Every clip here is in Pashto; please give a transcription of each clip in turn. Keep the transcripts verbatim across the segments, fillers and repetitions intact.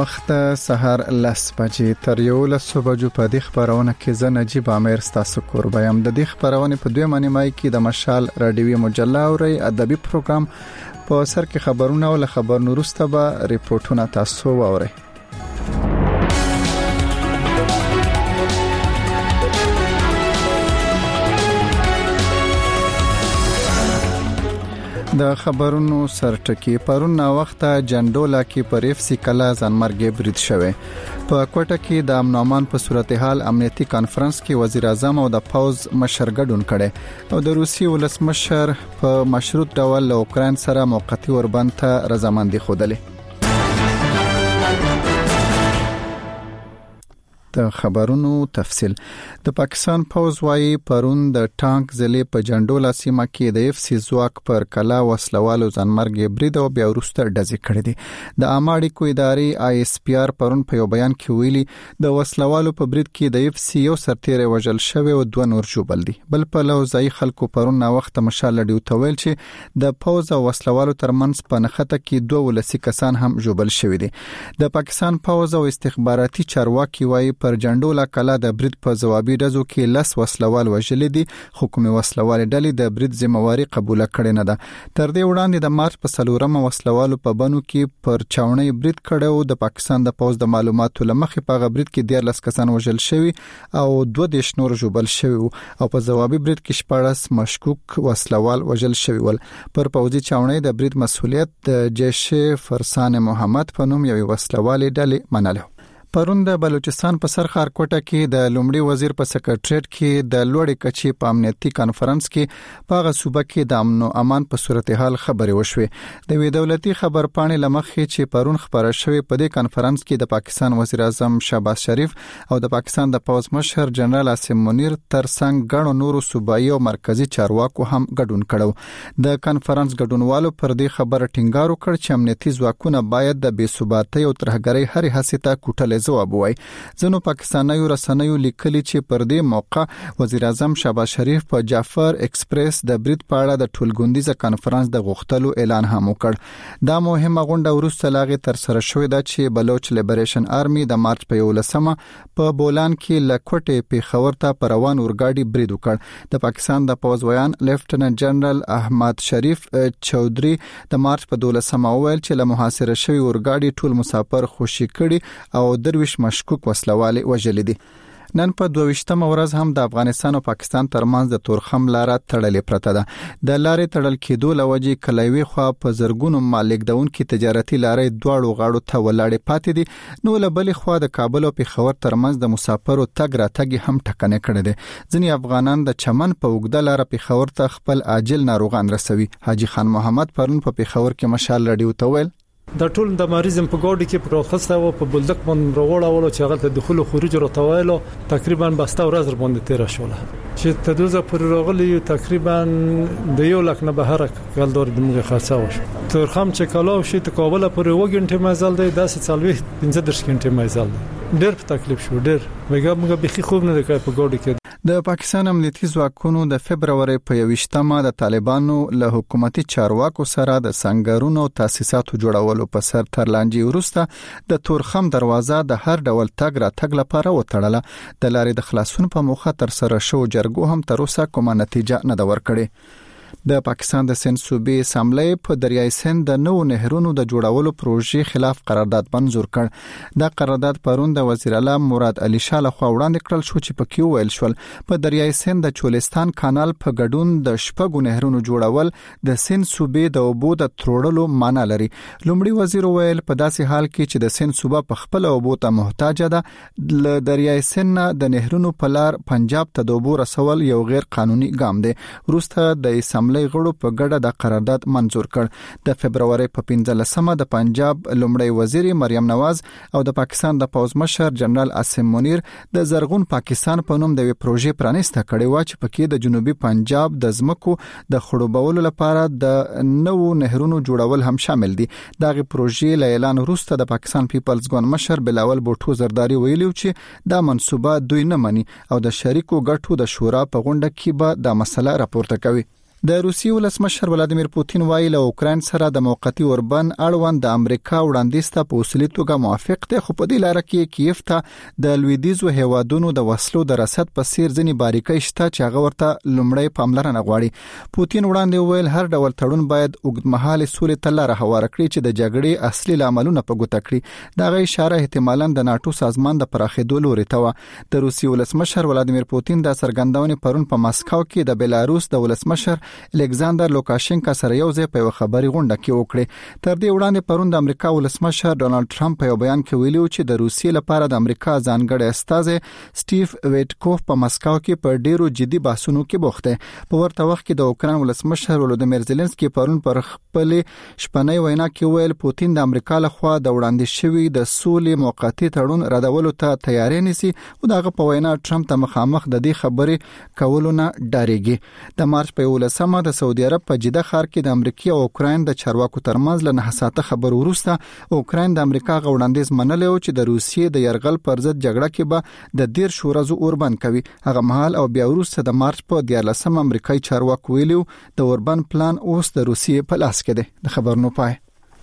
وخت سحر لس بجې تر یو لس بجو په دې خبرونه کې زه نجیب عامر ستاسو قربایم. د دې خبرونه په دوه معنی مای کې د مشال رادیوي مجله او ادبي پروګرام په سر کې خبرونه او خبر نورسته به ریپورتونه تاسو واورئ. د خبرونو سرټکی پرون نا وخت جندولا کې پر اف سی کلا ځانمرګ برید شوه. په کوټه کې د امن امان په صورتحال امنیتي کانفرنس کې وزیر اعظم او د پوز مشر ګډون کړي او د روسي ولسمشر په مشروط ډول له اوکرين سره موقتی وربند ته رضامندي خوده. د خبرونو تفصيل. د پاکستان پوز وايي پرون د ټانک ځلې په جندولا سیمه کې د اف سی ځواک پر کلا وسلوالو ځانمرګ برید او بیا ورسته ډزې کړې دي. د اماړي کو ادارې آی اس پی آر پرون په یو بیان کې ویلي د وسلوالو په برید کې د اف سی یو سرتیری وژل شوی او دوه نور جوبل دي. بل په لوزای خلکو پرون نا وخت مشال ډیو تویل چې د پوز او وسلوالو ترمنځ په نخته کې دوه ولسی کسان هم جوبل شوی دي. د پاکستان پوز او استخباراتي چارواکي وايي پر جندولا کلا د برید په جوابي ډزو کې لس وسلوال وژل دي. حکومت وسلوال ډلې د برید ذمہواری قبول کړې نه ده. تر دې وړاندې د مارچ په سلورمه وسلوالو په بنو کې پر چاونۍ برید کړو. د پاکستان د پوز د معلوماتو لمخې په غبرید کې ډیر لس کسان وژل شوی او دوه دیش نور جوبل شوی او په جوابي برید کې شپږ مشکوک وسلوال وژل شوی ول. پر پوزي چاونۍ د برید مسؤلیت د جیش فرسان محمد په نوم یو وسلوال ډلې منله. پرون د بلوچستان په سر خار کوټه کې د لومړي وزیر په سکرټریټ کې د لوړې کچې په امنیتي کانفرنس کې په صوبه کې د امن او امان په صورتحال خبرې وشوې. د وی دولتي خبر پاڼې لمخې چې پرون خبره شوې په دې کانفرنس کې د پاکستان وزیر اعظم شهباز شریف او د پاکستان د پوز مشر جنرال عاصم منیر ترڅنګ غړو نورو صوبایي او مرکزی چارواکو هم ګډون کړو. د کانفرنس ګډونوالو پر دې خبره ټینګار وکړ چې امنیتي ځواکونه باید د بې ثباتۍ او ترهګرۍ هرې هڅې ته کوټل جواب وای. ځنو پاکستانیو رسنیو لیکلي چې پر دې موقع وزیر اعظم شهباز شریف په جعفر ایکسپریس د برید په اړه د ټولګوندیزه کانفرنس د غوښتلو اعلان هم وکړ. دا مهمه غونډه وروسته لاغه تر سره شوې ده چې بلوچ لیبریشن آرمي د مارچ په یولسمه په بولان کې لکوټه پیښور ته پر روان اورګاډي برید وکړ. د پاکستان د پوز ویان لیفټننټ جنرال احمد شریف چودري د مارچ په دولسمه ویل چې له محاصره شوی اورګاډي ټول مسافر خوشي کړي او درویش مشکوک وسلواله وژل دي. نن په دویشتمه ورځ هم د افغانستان او پاکستان ترمنځ د تورخم لاره تړلې پرته ده. د لارې تړل کېدو لوجې کلوي خو په زرګونو مالک دونکو تجارتي لارې دواړو غاړو ته ولاړې پاتې دي. نو لبلې خو د کابل او پیښور ترمنځ د مسافرو تګ راتګ هم ټکنه کړي دي. ځینې افغانان د چمن په وګړه لاره پیښور ته خپل عاجل ناروغان رسوي. حاجی خان محمد پرون په پیښور کې مشال رادیو ته ویل د ټول د مریضم په ګاډي کې پروخسته او په بلدک باندې راوړل او چې هغه ته دخول او خروج راټوایلو تقریبا بسته ورځ باندې تیر شوله چې تدوزه پر راغلی تقریبا د یو لک نه بهر کال دور د موږ خاصه وشو. ترخم چې کلاو شي ته کابل پر و غنټه مزل دی داسې څلوي پنځه درش غنټه مزل ډېر په تکلیف شو. ډېر وګه موږ به خوب نه کوي په ګاډي کې. د پاکستان امنیتي ځواکونو د فبراير په یوشتمه د طالبانو له حکومتي چارواکو سره د سنگرونو او تاسیساتو جوړولو په سر ترلانجی ورسته د تورخم دروازه د هر ډول تګ را تګ لپاره وتړله. د لارې د خلاصون په موخه تر سره شو جرګو هم تر اوسه کومه نتیجه نه ده ورکړې. د پاکستان د سند صوبې اسمبلی په دریای سند د نو نهرونو د جوړولو پروژې خلاف قرارداد منظور کړ. دا قرارداد پرون د وزیر اعلی مراد علي شاه لخوا وړاندې کړل شو چې پکې ویل شول په دریای سند د چولستان کانال په ګډون د شپږو نهرونو جوړول د سند صوبې د اوبو د تروړلو معنی لري. لومړي وزیر ویل په داسې حال کې چې د سند صوبه په خپل اوبو ته محتاج ده ل دریای سند د نهرونو په لار پنجاب ته د اوبو رسول یو غیر قانوني ګام دی. وروسته د اسمبلی غړو په ګډه د قرارداد منظور کړ. د فبراير په پنځلسمه د پنجاب لومړی وزیر مریم نواز او د پاکستان د پوز مشر جنرال عاصم منیر د زرغون پاکستان په نوم د وی پروژې پرانیسته کړې و چې پکې د جنوبي پنجاب د زمکو د خړوبولو لپاره د نوو نهرونو جوړول هم شامل دي. دغه پروژې له اعلان وروسته د پاکستان پیپلز ګوند مشر بلاول بوټو زرداری ویلو چې دا منسوبه دوی نه مني او د شریکو ګټو د شورا په غونډه کې به د مسله راپورته کوي. د روسیې ولسمشر ولادیمیر پوتین وایي له اوکرين سره د موقتی اوربن اړوند د امریکا وړاندیز ته په اصلي توګه موافق دی، خو په دې لار کې کیف ته د لویدیزو هیوادونو د وسلو د رسد په سیر ځنی باریکۍ شته چې هغه ورته لومړی پاملرنه غواړي. پوتین وړاندې ویل هر ډول تړون باید اوږدمهاله سولې ته لار هواره کړي چې د جګړې اصلي لاملونه په ګوته کړي. دا غي اشاره احتمالاً د ناتو سازمان د پراخېدو لوري ته و. د روسیې ولسمشر ولادیمیر پوتین د سرګندونې پرون په مسکو کې د بیلاروس د ولسمشر الکساندر لوکاشنکا سره یو ځای په خبري غونډه کې وکړه. تر دې وړاندې پرون د امریکا ولسمشر ډونالد ټرمپ په بیان کې ویلي چې د روسیې لپاره د امریکا ځانګړی استازی سټیو ویټکوف په مسکو کې په ډیرو جدي بحثونو کې بوخت دی. په ورته وخت کې د اوکران ولسمشر ولودیمیر زيلنسکي پرون پر خپل شپنۍ وینا کې ویل پوتین د امریکا لخوا د وړاندې شوی د سولې موقتی تړون ردولو ته تیاری نیسي او دغه په وینا ټرمپ ته مخامخ د دې خبرې کولو نه ډاریږي. د مارچ په ولسمه د سعودي عرب په جده ښار کې د امریکا او اوکرين د چارواکو ترمنځ له نهساته خبر وروسته اوکرين د امریکا غوړاندیز منل او چې د روسیې د يرغل پر ضد جګړه کې به د ډیر شورزو اوربن کوي. هغه مهال او بیا وروسته د مارچ په دیارلسم امریکایي چارواکو ویلو د اوربن پلان اوس د روسیې په لاس کې دی. د خبرونو پای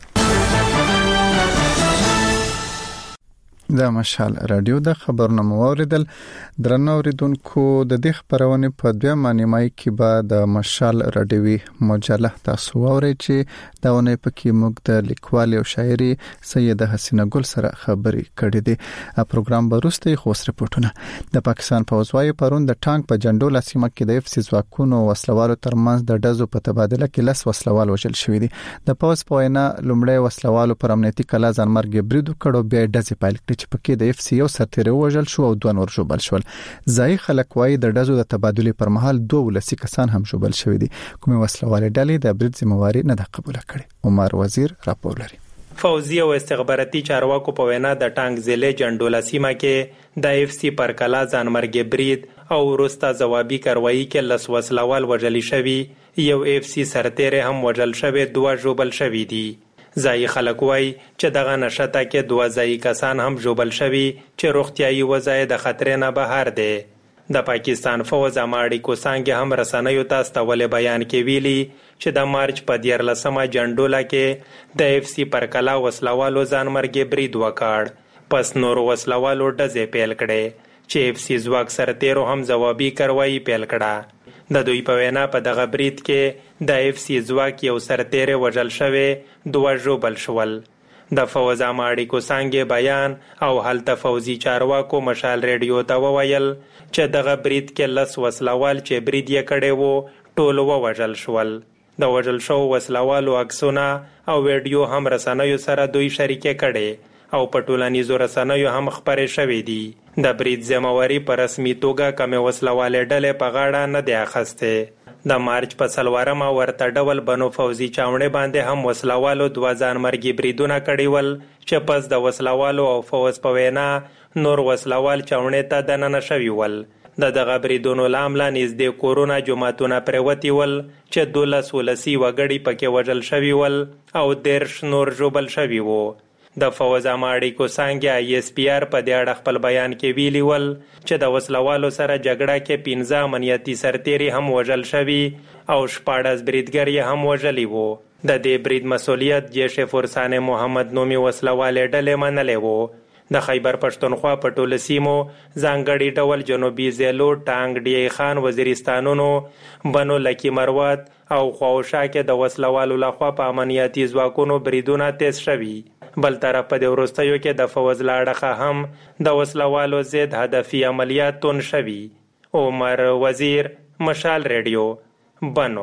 د مشال رادیو د خبرونو موریدل درنو اوریدونکو د دې خبرونه په دوه نیمای کې بعد د مشال رادیوي مجله تاسو اورئ چې دا ونه پکې موږ د لیکوال او شاعري سیده حسینه ګل سره خبري کړې دي. پروګرام برسته خوش رپورټونه د پاکستان پوځوي پرون د ټانک په جندول سیمه کې د اف سی ځواکونو وسلوالو ترمنځ د ډزو په تبادله کې لس وسلوال وژل شوې دي. د پوز په وینا لومړی وسلوالو پر امنیتي کلا ځانمرګ برید وکړو بیا ډزې پیل کړې چې پکې د اف سی یو سرتیری وژل شو او دوه نور ژوبل شول. ځای خلک وايي د ډزو د تبادله پر مهال دوه ولسی کسان هم ژوبل شوې دي. کومه وسلواله ډلې د برید ذمہواری نه ده قبول کړې. عمر وزیر راپور لري. فوزي او استخباراتي چارواکو په وینا د ټانک ضلع جندولا سیمه کې د اف سی پر کلا ځانمرګ برید او وروسته ځوابي کاروایی کې لس وسلوال وژل شوي، یو اف سی سرتیری هم وژل شوی، دوه ژوبل شوي دي. ځای خلک وایي چې دغه نشته کې دوه ځای کسان هم ژوبل شوي چې روغتیايي وضعیت د خطر نه بهر دی. د پاکستان فوز اماړي کو څنګه هم رسنیو ته استول بیان کې ویلي چې د مارچ په دیارلسمه جندولا کې د اف سی پر کلا وسلوالو ځانمرګ برید وکړ، پس نور وسلوالو ډزې پیل کړې چې اف سی ځواک سرتیرو هم ځوابي کاروایی پیل کړه. د دوی په وینا په دغه برید کې د اف سی ځواک یو سرتیری وژل شوی، دوه ژوبل شول. د فوز اماړي کو څنګه بیان او هلته فوزي چارواکو مشال ریډیو ته وویل چې دغه برید کې لس وسلوال چې برید یې کړی وو ټول وژل شول. د وژل شو وسلوالو عکسونه او ویډیو هم رسنیو سره دوی شریک کړي او په ټولنیزو رسنیو هم خبرې شوې دي. د برید ذمہواری په رسمي توګه کومه وسلواله ډلې په غاړه نه دی اخسته. د مارچ په سلوارمه ورته ډول بنو فوزي چاونې باندې هم وسلوالو دوه ځانمرګي بریدونه کړي ول چې پس د وسلوالو او فوز په وینا نور وسلوال چاونې ته دننه شوي ول. د دغه بریدونو لامل نږدې کورونا جمعتونه پروتي ول چې دولس ولسی وګړي پکې وژل شوي ول او دیرش نور ژوبل شوي وو. د فوز اماړي کو څنګه ای اس پی آر په دې اړه خپل بیان کې ویلي ول چې د وسلوالو سره جګړه کې پنځه امنیتي سرتیري هم وژل شوي او شپاړس بریدګر یې هم وژلي وو. د دې برید مسولیت جیش فرسان محمد نومي وسلواله ډلې منلې وو. د خیبر پښتونخوا په ټوله سیمو ځانګړي ډول جنوبي زیلو، ټانګ، ډی خان، وزیرستانونو، بنو لکی مروت او خواوشا کې د وسلوالو لخوا په امنیتي ځواکونو بریدونه تیز شوي. بل طرف په د ورستیو کې د فوز لاړخه هم د وسلوالو ضد هدفي عملیات تون شوي. عمر وزیر، مشال ریډیو، بنو.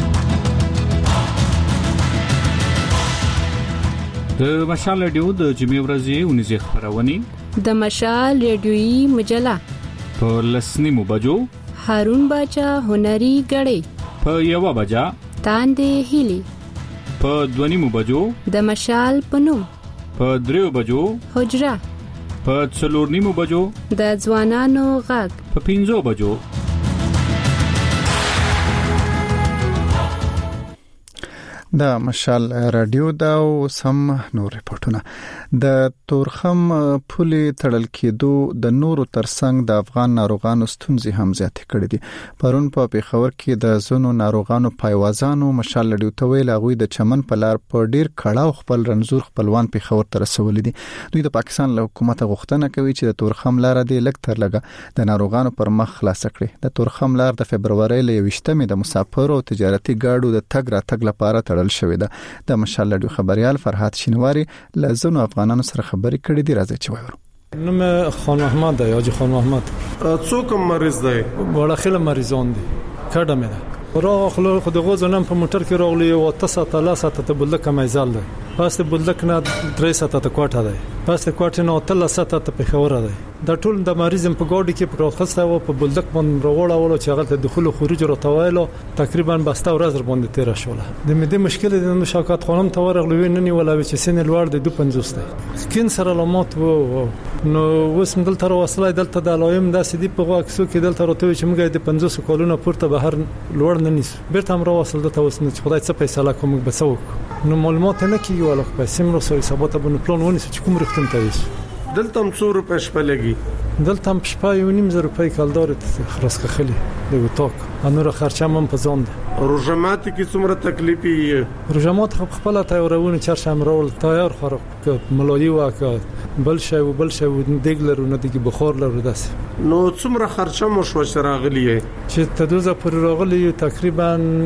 د مشال ریډیو د جمعې ورځې اونیزه خبرونه د مشال ریډیویي مجله په لسنیمو بجو هارون باچا هنري غړي په یو بجا تاندې هلي په دونیمو بجو د مشال پنوم په دریو بجو حجره په څلورنیمو بجو د ځوانانو غږ په پنځو بجو. دا مشال رادیو دا او سم نور ریپورتونه د تورخم پولې تړل کېدو د نورو ترڅنګ د افغان ناروغانو ستونزې هم زیاتې کړې دي. پرون په پیښور کې د زونو ناروغانو پایوازانو مشال رادیو ته ویل هغه د چمن په لار په ډیر کړهو خپل رنزور خپلوان پیښور ته رسولي دي. دوی د پاکستان له حکومت غوښتنه کوي چې د تورخم لار د لک تر لګه د ناروغانو پر مخ خلاص کړي. د تورخم لار د فبرवरी ل یوشتمې د مسافرو او تجارتي ګاډو د تګ را تګ لپاره تړل شوې ده. د مشال رادیو خبريال فرحات شینواری لزونو افغانانو سره خبرې کړې دي. راځي چې وایو. نوم خان محمد دی. حاجی خان محمد. څوک مریض دی؟ وړه خله مریضان دي. کډه مې ده. راغ خلو خو د غوځ نن په موټر کې راغلی او تاسو ته لا ساته ته بلک مېزال دی. پس ته بلک نه درې ساته ته کوټه دی. پس ته کوټه نه تل ساته ته په خبره دی. دا ټول د مریضم په ګاډي کې پروخسته او په بلک باندې راوړا ولو چې هغه ته دخول او خروج راټوایلو تقریبا بسته ورځ باندې تیر شوله. د مې د مشکل د مشاکات خانم ته ورغلو نه ولا چې سن لوړ د دوه پنځوس دی. سکین سره علامات وو نو وسم دلته وصله دلته د علائم د سدي په واکسو کې دلته راته چې موږ د پنځوس کالونو پورته بهر لوړ نه نیس بیرته هم راوصل دلته وسنه چې خدای څه فیصله کوم بسوک نو معلومات نه کیږي ولا په سیمرو سره حسابات باندې پلان ونیس چې کوم رختم ته ویس. دلته هم څو روپے شپه لګي؟ دلته هم شپه یو نیم زره روپۍ کالدار خلاص خلی د وټاک انور خرچه هم په ځان ده. روزمات کې څومره تکلیفي؟ روزمات خپل تیارونه چرشم رول تیار خورک ملایي واکه بل شی او بل شی دګلر نه دګي بخور لرو داس. نو څومره خرچه مو شو شراغلی چې تدوزه پر راغلی تقریبا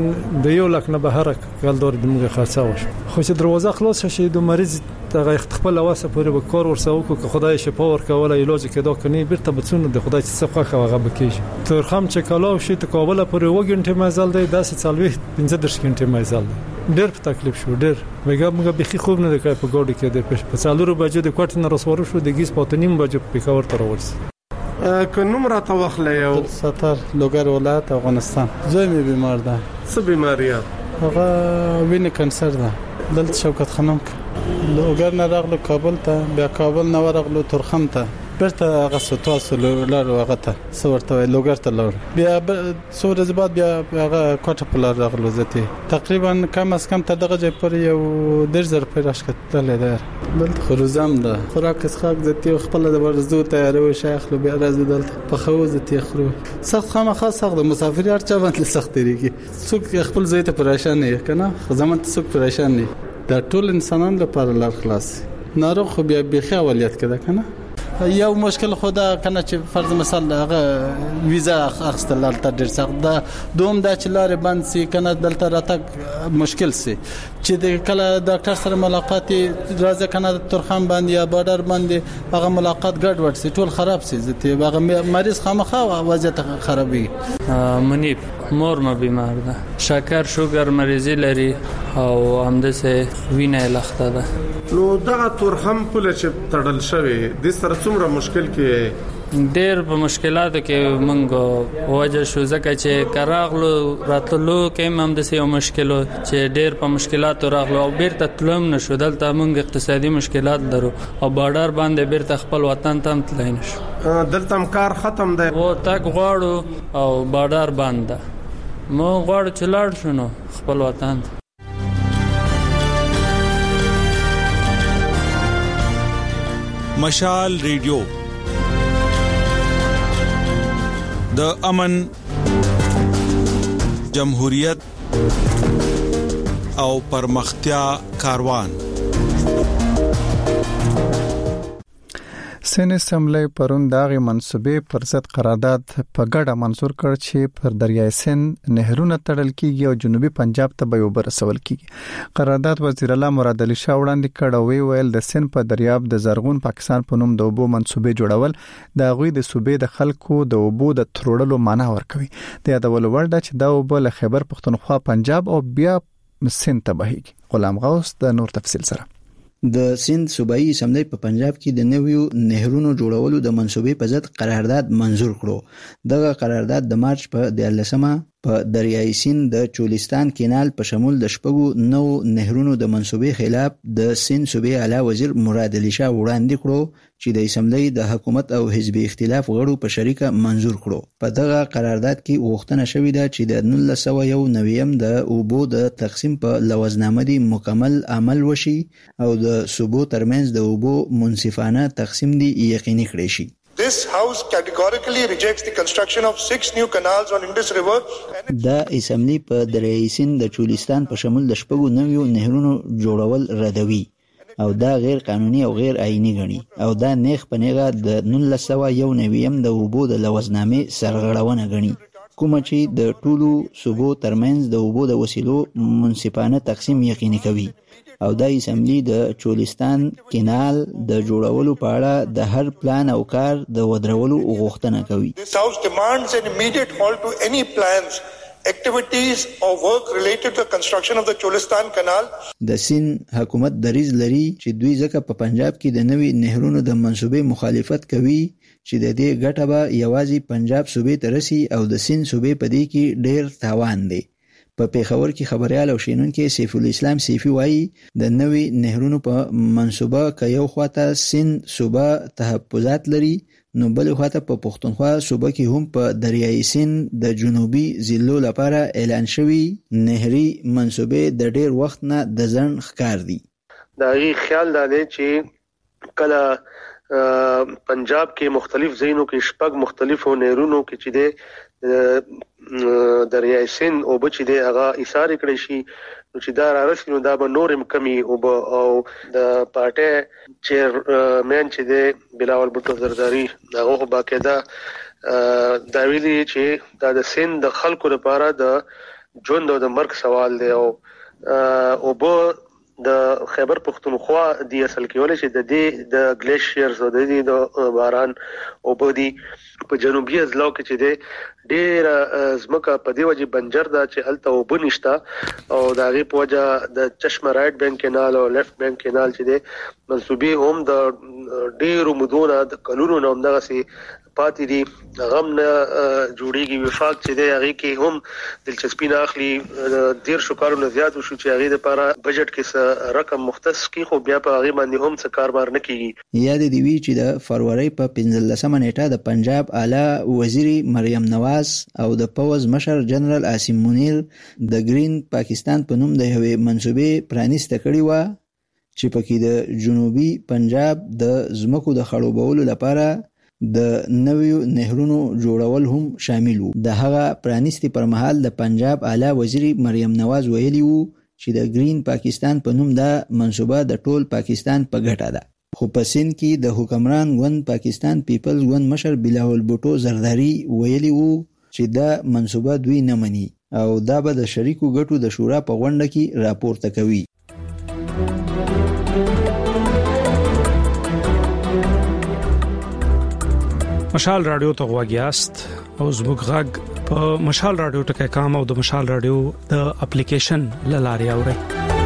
د یو لک نه بهر کالدار د موږ خرڅه وش. خو چې دروازه خلاص شي د مریض ته خپل واسه پورې به کار ورسو کو خدای شفا ورکول علاج کېدا کني بیرته بچونه د خدای څخه خوخه هغه بکیږي. ترخم چې کلاو شي ته کابل پورې وګنټه مزل دی داسې څلوي پنځه درش غنټه مزل دی. ډېر په تکلیف شو ډېر مګا موږ به خوب نه کړ په ګاډي کې د په څالورو بجو د کوټ نه رسورو شو د گیس پاتنیم بجو پیښور ته راورس. که نوم را توخله یو ستر لوګر ولایت افغانستان. زوی می بیمار ده. څه بیماریه؟ هغه وینې کانسر ده. دلته شوکت خانم لوګر نه راغلو کابل ته بیا کابل نه ورغلو ترخم ته برته هغه ستاسو لار هغه ته سورته لوګر ته لار بیا سور زباد بیا هغه کوټه په لار راغلو زته تقریبا کم از کم ته دغه پر یو درې زره په راشکتل ده. دلته خروزم ده خوراک اسخاق زته خپل د ورزو تیارو شیخ لو بیا راز دلته په خو زته خرو سخت خامخا سخت د مسافر ارچا باندې سخت لري څوک خپل زیته پریشان نه کنه زمون ته څوک پریشان نه دا ټول انسانان لپاره لار خلاص ناروغ خو بیا بخیا ولیت کده کنه یو مشکل خدا کنه چې فرض مثال هغه ویزا اخستل دلته ډیر سخت ده. دوم دا چې لارې بند سي کنه دلته راتګ مشکل سي چې د کله ډاکټر سره ملاقات راځي کنه د ترخم باندې یا بارډر باندې هغه ملاقات ګډ وډ سي ټول خراب سي ځته هغه مریض خامخا وضعیت خرابي. منیب مور ما بیمار ده شکر شوګر مریضي لري او همدسه وینه لخته ده. نو دغه ترخم پوله چې تړل شوی د سره څومره مشکل کې ډېر په مشکلاتو کې مونږ وجه شو ځکه چې کراغلو راتلو کې هم د سیو مشکلو چې ډېر په مشکلاتو راغلو او بیرته تلم نشو دلته مونږ اقتصادي مشکلات درو او بارډر باندې بیرته خپل وطن ته تلای نشو. دلته کار ختم دی او تک غواړو او بارډر بند ده مو غواړو چې لاړ شو خپل وطن. مشال ریډیو د امن جمهوریت او پرمختیا کاروان. سن اسمبلی پرون داغي منسوبې پر ضد قرارداد په ګډه منزور کړ چې پر دریای سند نهرونه تړل کیږي او جنوبي پنجاب ته به وبر رسول کیږي. قرارداد وزیر اعلی مراد علي شاه وړاندې کړ او ویل د سند په دریاب د زرغون پاکستان په نوم د اوبو منسوبې جوړول د غوي د صوبې د خلکو د اوبو د ترړلو معنی ورکوي. د یادول ورده چې دا اوبو له خیبر پختونخوا پنجاب او بیا سند ته بهيږي. غلام غوث د نور تفصیل سره د سند صوبایي اسمبلی په پنجاب کې د نویو نهرونو جوړولو د منسوبې په ضد قرارداد منزور کړو. دغه قرارداد د مارچ په دیارلسمه په دریای سیند د چولستان کینال په شمول د شپږو نو نهرونو د منسوبې خلاف د سیند صوبې اعلی وزیر مراد علي شاه وړاندې کړو چې د اسمبلی د حکومت او حزبي اختلاف غړو په شریکه منزور کړو. په دغه قرارداد کې غوښتنه شوې ده چې د نولس سوه یو نوي د اوبو د تقسیم په لوزنامه دی مکمل عمل وشي او د صوبو ترمنځ د اوبو منصفانه تقسیم دی یقیني کړی شي. This house categorically rejects the construction of six new canals on Indus River. دا اسمبلی په دریای سیند د چولستان په شمول د شپږو نویو نهرونو جوړول ردوي او دا غیر قانوني او غیر آئینی غني او دا نیغ په نیغه د نولس سوه یو نویم د اوبو د لوزنامې سرغړونه غني کومه چې د ټولو صوبو ترمنځ د اوبو د وسیلو منصفانه تقسیم یقیني کوي او دا اسمبلی د چولستان کینال د جوړولو په اړه د هر پلان او کار د ودرولو غوښتنه کوي. This house demands an immediate halt to any plans, activities or work related to the construction of the Cholistan Canal. د سین حکومت دریز لري چې دوی ځکه په پنجاب کې د نوي نهرونو د منسوبې مخالفت کوي چې د دې ګټه به یوازې پنجاب صوبې ته رسي او د سین صوبې په دې کې ډېر تاوان دی. په پیښور کې خبريال او شینونکو سیف الاسلام سیفی وایي د نوي نهرونو په منسوبه کې یو خواته سین صوبه تحفظات لري نو بل خواته په پښتونخوا صوبه کې هم په دریای سیند د جنوبي ضلعو لپاره اعلان شوی نهري منسوبه د ډیر وخت نه د ځن ښکار دي. دا غي خیال دی چې کله پنجاب کې مختلف ځایونو کې شپږ مختلفو نهرونو کې چې د دریای سیند او بچ دی هغه ایثار کړی شي نو چې دا رارسي نو دا به نورم کمی او او د پارټي چیر مین چې دی بلاول بوټو زرداری هغه باقاعده دا ویلي چې دا د سیند د خلکو لپاره د ژوند او د مرګ سوال دی او او به د خیبر پختونخوا دی اصل کې ولې چې د دې د ګلیشیرز او د دې د باران او په دې په جنوبي اضلاع کې چې دی ډیر زمکه په دی وجه بنجر دا چې الته وبنشتا او دا غي په وجه د چشمه رائټ بینک کینال او لیفت بینک کینال چې دی منسوبي هم د ډیرو مدونه د قانونو نوم دغه سي پاتې دي غم نه جوړیږي وفاق چې دی هغه کې هم دلچسپي نه اخلي ډیر شو کارونه زیات شو چې هغه لپاره بجټ کې رقم مختص کی خو بیا په هغه باندې هم څه کاربار نه کیږي. یاد دی وی چې د فروری په پنځلسمه نیټه د پنجاب اعلی وزیر مریم نواز او د پوز مشر جنرال عاصم منیر د گرین پاکستان په نوم د یوې منسوبې پرانیسته کړې و چې پکې د جنوبي پنجاب د زمکو د خړوبولو لپاره د نویو نهرونو جوړول هم شامل وو. د هغه پرانیستی پر مهال د پنجاب اعلی وزیر مریم نواز ویلی وو چې د گرین پاکستان په نوم دا منسوبه د ټول پاکستان په ګټه ده. خو په سین کې د حکمران ګوند پاکستان پیپلز ګوند مشر بلاول بوټو زرداری ویلی وو چې دا منسوبه دوی نه مني او دا به د شریکو ګټو د شورا په غونډه کې راپورته کوي. مشال رادیو ته غواګیاست او زموږ غږ په مشال رادیو ټکي کام او د مشال رادیو د اپلیکیشن لاري اوري.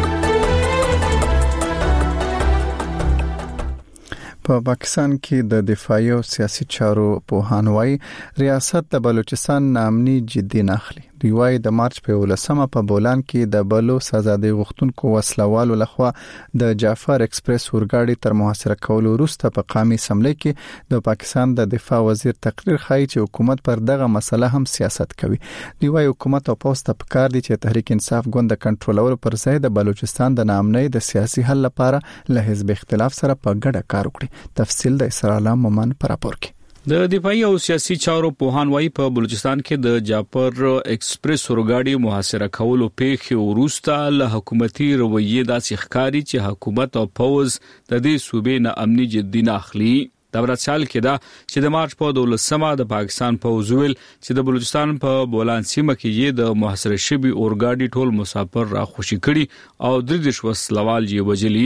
په پاکستان کې د دفاعي او سیاسي چارو په هانوي ریاست د بلوچستان نامني جدي ناخلي. دوی وايي د مارچ په ولسمه په بولان کې د بلو سزادي غختونکو وسلوالو لخوا د جعفر ایکسپریس ورګاډي تر محاصره کولو وروسته په قامي سملې کې د پاکستان د دفاع وزیر تقریر خای چې حکومت پر دغه مسله هم سیاست کوي. دوی وايي حکومت او پوسټ ته پکار دي چې تحریک انصاف ګوند د کنټرولولو پر ځای د بلوچستان د نامنۍ د سیاسي حل لپاره له حزب اختلاف سره په ګډه کار وکړي. تفصیل د اسرائیل مومن پر راپور کې. د دفاعي او سیاسي چارو پوهان وايي په بلوچستان کې د جعفر ایکسپریس ورګاډي محاصره کولو پیښې وروسته له حکومتي رویې داسې ښکاري چې حکومت او پوز د دې صوبې نه امني جدي نه اخلي. دا ورځال کې دا چې د مارچ په دولسمه د پاکستان پوز ویل چې د بلوچستان په بولان سیمه کې یې د محاصره شوی اورګاډي ټول مسافر را خوشي کړي او درې دیش وسلوال یې وجلي.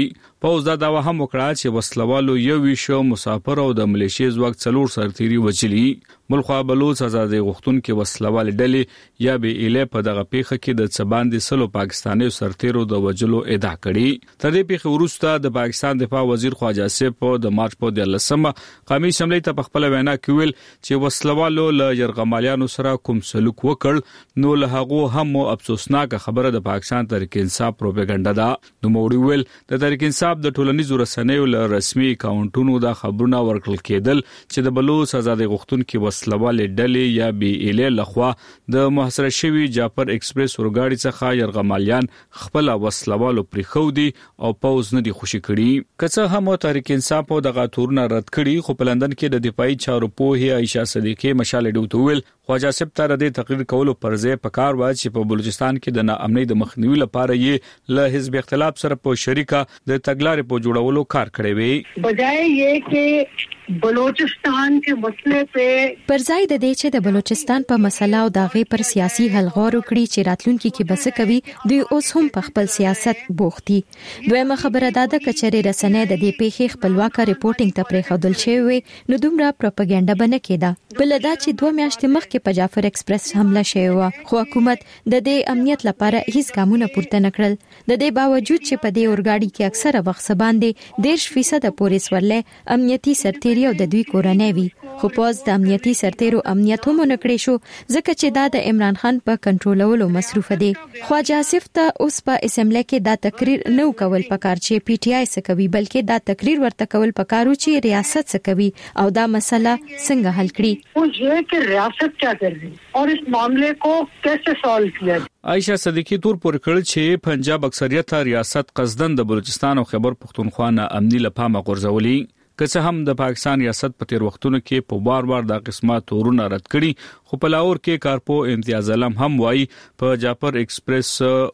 پوز دا داوا هم وکړه چې وسلوالو یو ویشو مسافر او د ملیشیا ځواک څلور سرتيري وچلی ملخوا بلوچ آزادي غوښتونکو وسلوال ډلې یا به اله په دغه پیخه کې د څباندې سلو پاکستاني سرتیرو د وجلو ادعا کړي تر دې پیخه وروسته د پاکستان دفاع وزیر خواجه آصف په د مارچ په دلسمه قومي اسمبلی ته په خپل وینا کې ویل چې وسلوالو له يرغمالیانو سره کوم سلوک وکړ نو له هغه هم افسوسناک خبره د پاکستان تحریک انصاف پروپاګاندا ده نو موړي ویل د تحریک انصاف د ټولنیزو رسنیو له رسمي اکاونټونو د خبرونه ورکړل کېدل چې د بلوچ آزادي غوښتونکو وسلوال ډلې یا بي ال لخوا د محاصره شوی جعفر ایکسپریس ورګاډي څخه يرغمالیان خپل وسلوالو پرې خو دي او پوز نه دي خوشي کړي کڅه هم تحریک انصاف او دغه تورونه رد کړي خو په لندن کې د دفاعي چارو په عائشہ صدیقی مشال ډوته ویل خواجه آصف تر دې تقریر کولو پر ځای په کار و چې په بلوچستان کې د ناامنۍ د مخنیوي لپاره یې له حزب اختلاف سره په شریکه د تګلارې په جوړولو کار کړی وي بجای یې کې بلوچستان کې مسله په پر ځای د دې چې د بلوچستان په مسله او داغه پر سیاسي حل غوړ وکړي چې راتلونکي کې بس کوي دوی اوس هم په خپل سیاست بوختي دویمه خبره ده د کچري رسنۍ د دې پیښې خپلواکه ریپورتینګ ته پرې خودل شوی نو دومره پروپاګاندا بنه کېده بل دا چې دوه میاشتې مخکې په جعفر ایکسپریس حمله شوی و خو حکومت د دې امنیت لپاره هیڅ ګامونه پورته نکړل د دې باوجود چې په دې اورګاډي کې اکثره وخت باندې ډیر فیصد پولیس ورلې امنیتي سرتیري او د دوی کورنۍ وي خو پوز د امنیتي سرتیرو امنیت هم نکړي شو ځکه چې دا د عمران خان په کنټرولولو مصروف دي خواجه آصف ته اوس په اسمبلی کې دا تقریر نو کول پکار چې پی ټی آی څخه کوي بلکې دا تقریر ورته کول پکارو چې ریاست څخه کوي او دا مسله څنګه حل کړي او یہ کہ ریاست کیا کر رہی اور اس معاملے کو کیسے سالو کیا عائشہ صدیقی تور پر کړ چې پنجاب اکثریت ریاست قصدن د بلوچستان او خیبر پختونخوا نه امنی لپاره غورځولي که څه هم د پاکستان ریاست په تیر وختونو کې په بار بار د قسمه تورونه رد کړي خو په لاهور کې کارپو امتیاز علم هم وایي په جعفر ایکسپریس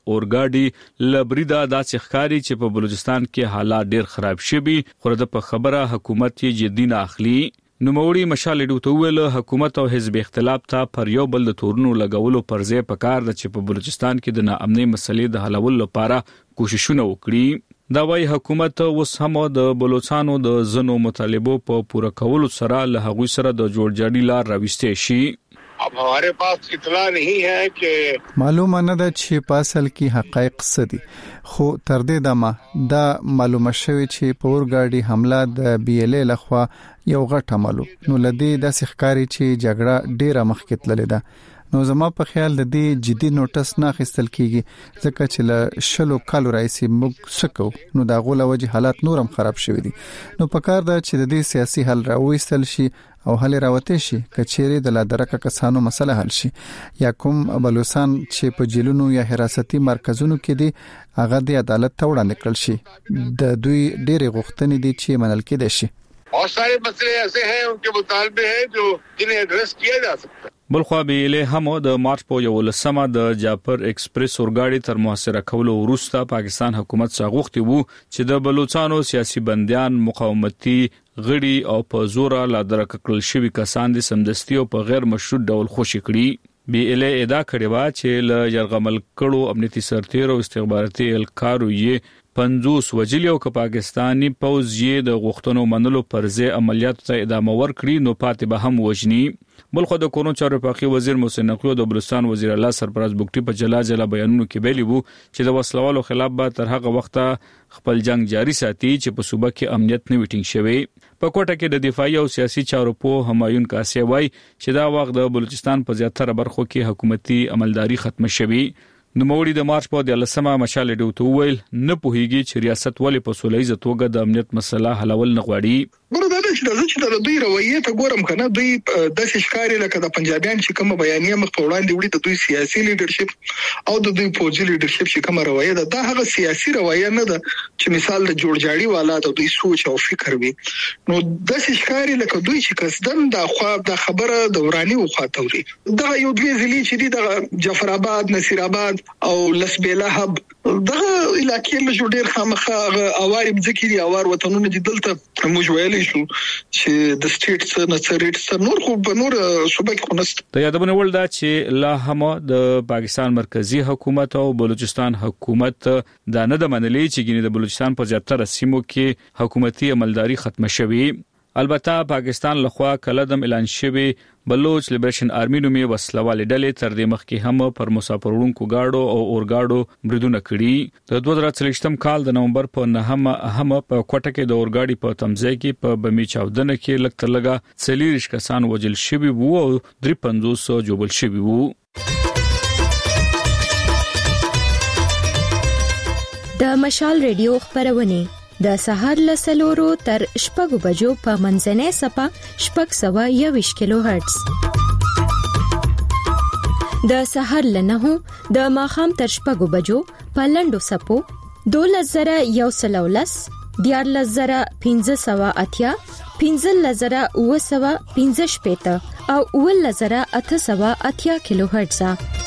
اورګاډي لبریدا د ښکاری چې په بلوچستان کې حالات ډیر خراب شوي خو د په خبره حکومت یې جدي نه اخلي نو موري مشال ډوته ویل حکومت او حزب اختلاف ته پر یو بل د تورونو لګولو پر ځای په کار د چې په بلوچستان کې د ناامنۍ مسلې د حلولو لپاره کوششونه وکړي دا وايي حکومت اوس هم د بلوچستانو د زنو مطالبو په پوره کولو سره له هغوی سره د جوړجاړي لار راوستي شي अब हमारे पास इतना नहीं है कि معلومه نه ده چې په اصل کې حقایق څه دي خو تر دې دمه دا معلومه شوی چې په اورګاډي حمله د بي ال لخوا یو غټ عملو نو لدی د ښکاری چې جګړه ډیره مخکې تللې ده نو زما په خیال د دې جدي نوټس نه خستل کیږي ځکه چې له شلو کالو راځي موږ سکو نو دا غوله وجه حالات نورم خراب شوي دي نو په کار ده چې د دې سیاسي حل راوېستل شي او حل راوته شي کچېری د لادرکه کسانو مسله حل شي یا کوم بلوچستان چې په جیلونو یا حراستي مرکزونو کې دي هغه د عدالت ته وړاندې کړل شي د دوی ډېر غوښتنې دي چې منل کېدي شي बहुत सारे मसले ऐसे हैं उनके मुतालबे हैं जो जिन्हें एड्रेस किया जा सकता है بلخوا به له هم د مارچ په یو لسمه د جعفر ایکسپریس اورګاډي تر محاصره کولو وروسته پاکستان حکومت څخه وو چې د بلوچستانو سیاسي بنديان مقاومتي غړي او په زور لا درکړل شوی کسان د سمدستي او په غیر مشروط ډول خوشی کړي بي ال ادا کړي وا چې ل يرغمل کړو امنیتي سرتیر او استخباراتي الکارو یې پنځوس وجلی او که پاکستانی پوز یې د غوښتنو منلو پر ځای عملیات ته ادامه ورکړي نو پاتې به هم وجني بلخو د کورونو چارو پاکي وزیر محسن نقوی د بلوچستان وزیر الله سرفراز بوکټي په جلا جلا بیانونو کې ویلي وو چې د وسلوالو خلاف به تر هغه وخت خپل جنگ جاری ساتي چې په صوبه کې امنیت نه وټینګ شوی په کوټه کې د دفاعي او سیاسي چارو په همایون کاسي وای چې دا وخت د بلوچستان په زیاتره برخو کې حکومتي عملداري ختم شوی نو موري د مارچ په دلسمه مشال ډوته ویل نه پوهیږي چې ریاست ولې په سولېزه توګه د امنیت مسله حلول نه غواړي ګوره دا چې د چې د دوی رویه ته ګورم کنه دوی د ښکاری لکه د پنجابیان چې کوم بیانیه مخ په وړاندې وړي د دوی سیاسي لیدرشپ او د دوی فوجي لیدرشپ چې کوم رویه ده دا هغه سیاسي رویه نه ده چې مثال د جوړجاړي والا د دوی سوچ او فکر وي نو د ښکاری لکه دوی چې قصدن د خو د خبره دوراني وخاته وي دا یو دوی ځلی چې د جعفر آباد نصیر آباد او لسبیله هب دغه علاقې له جوړ ډیر خامخه اوارم ځکه دي اوار وطنونه دي دلته موږ ویلې شو چې د سټیټ څخه نصریټ څخه نور خو په نور صوبه کې خنست د یادونه ول دا چې لا هم د پاکستان مرکزی حکومت او بلوچستان حکومت دا نه د منلې چې ګینه د بلوچستان په زیاتره سیمو کې حکومتي عملداري ختم شوه. البته پاکستان لخوا کلدم اعلان شوی بلوچ لیبریشن آرمی نومې وسلوال ډلې تر دې مخکې هم پر مسافرونکو گاډو او اورګاډو بریدونه کړي. د دوه زره څلوېښتم کال د نومبر په نهمه هم په کوټه کې د اورګاډي په تمځای کې په بمی چاودنه کې لږ تر لږه څلور کسان وژل شوي وو او درې پنځوس جوړل شوي وو. د مشال ریډیو خبرونه د سهار له سلورو تر شپږو بجو په منځنۍ سپه شپږ سوه یوویشت کیلو هرتز. د سهار له نهو د ماښام تر شپږو بجو په لنډو سپو دولس زره یو سل او لس، دیارلس زره پنځه سوه اتیا، پنځلس زره اوه سوه پنځه شپېته او اوولس زره اته سوه اتیا کیلو هرتز.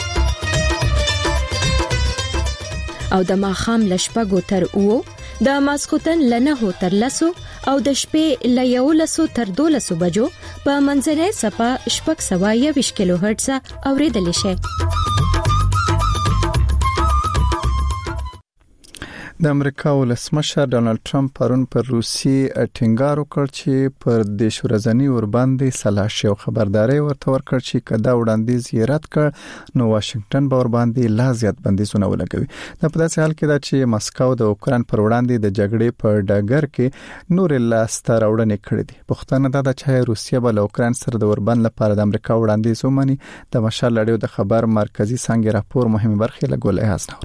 او د ماښام له شپږو تر اوو، د ماسخوتن لنهو تر لسو او د شپې له یولسو تر دولسو بجو په منځنۍ سپه شپږ سوه یوویشت کیلو هرتز اوریدلی شي. د امریکا ولسمشر ډانلډ ټرمپ پرون پر روسي ټینګار وکړ چې پر دیش ورځنی ور باندې سلاح شو خبرداري ورته ورکړ چې کدا وړاندیز یې رد کړ نو واشنگټن به ور باندې لا زیات بندیزونه ولګوي. د په داسې حال کې دا چې مسکو د اوکران پر وړاندې د جګړې په ډګر کې نور لا ستر وړاندې کړې دي. پښتنه دا چې روسیه بل اوکران سره د وربند لپاره د امریکا وړاندیز ومني. د مشال لړیو د خبر مرکزی څنګه راپور مهمه برخه لګولې هڅه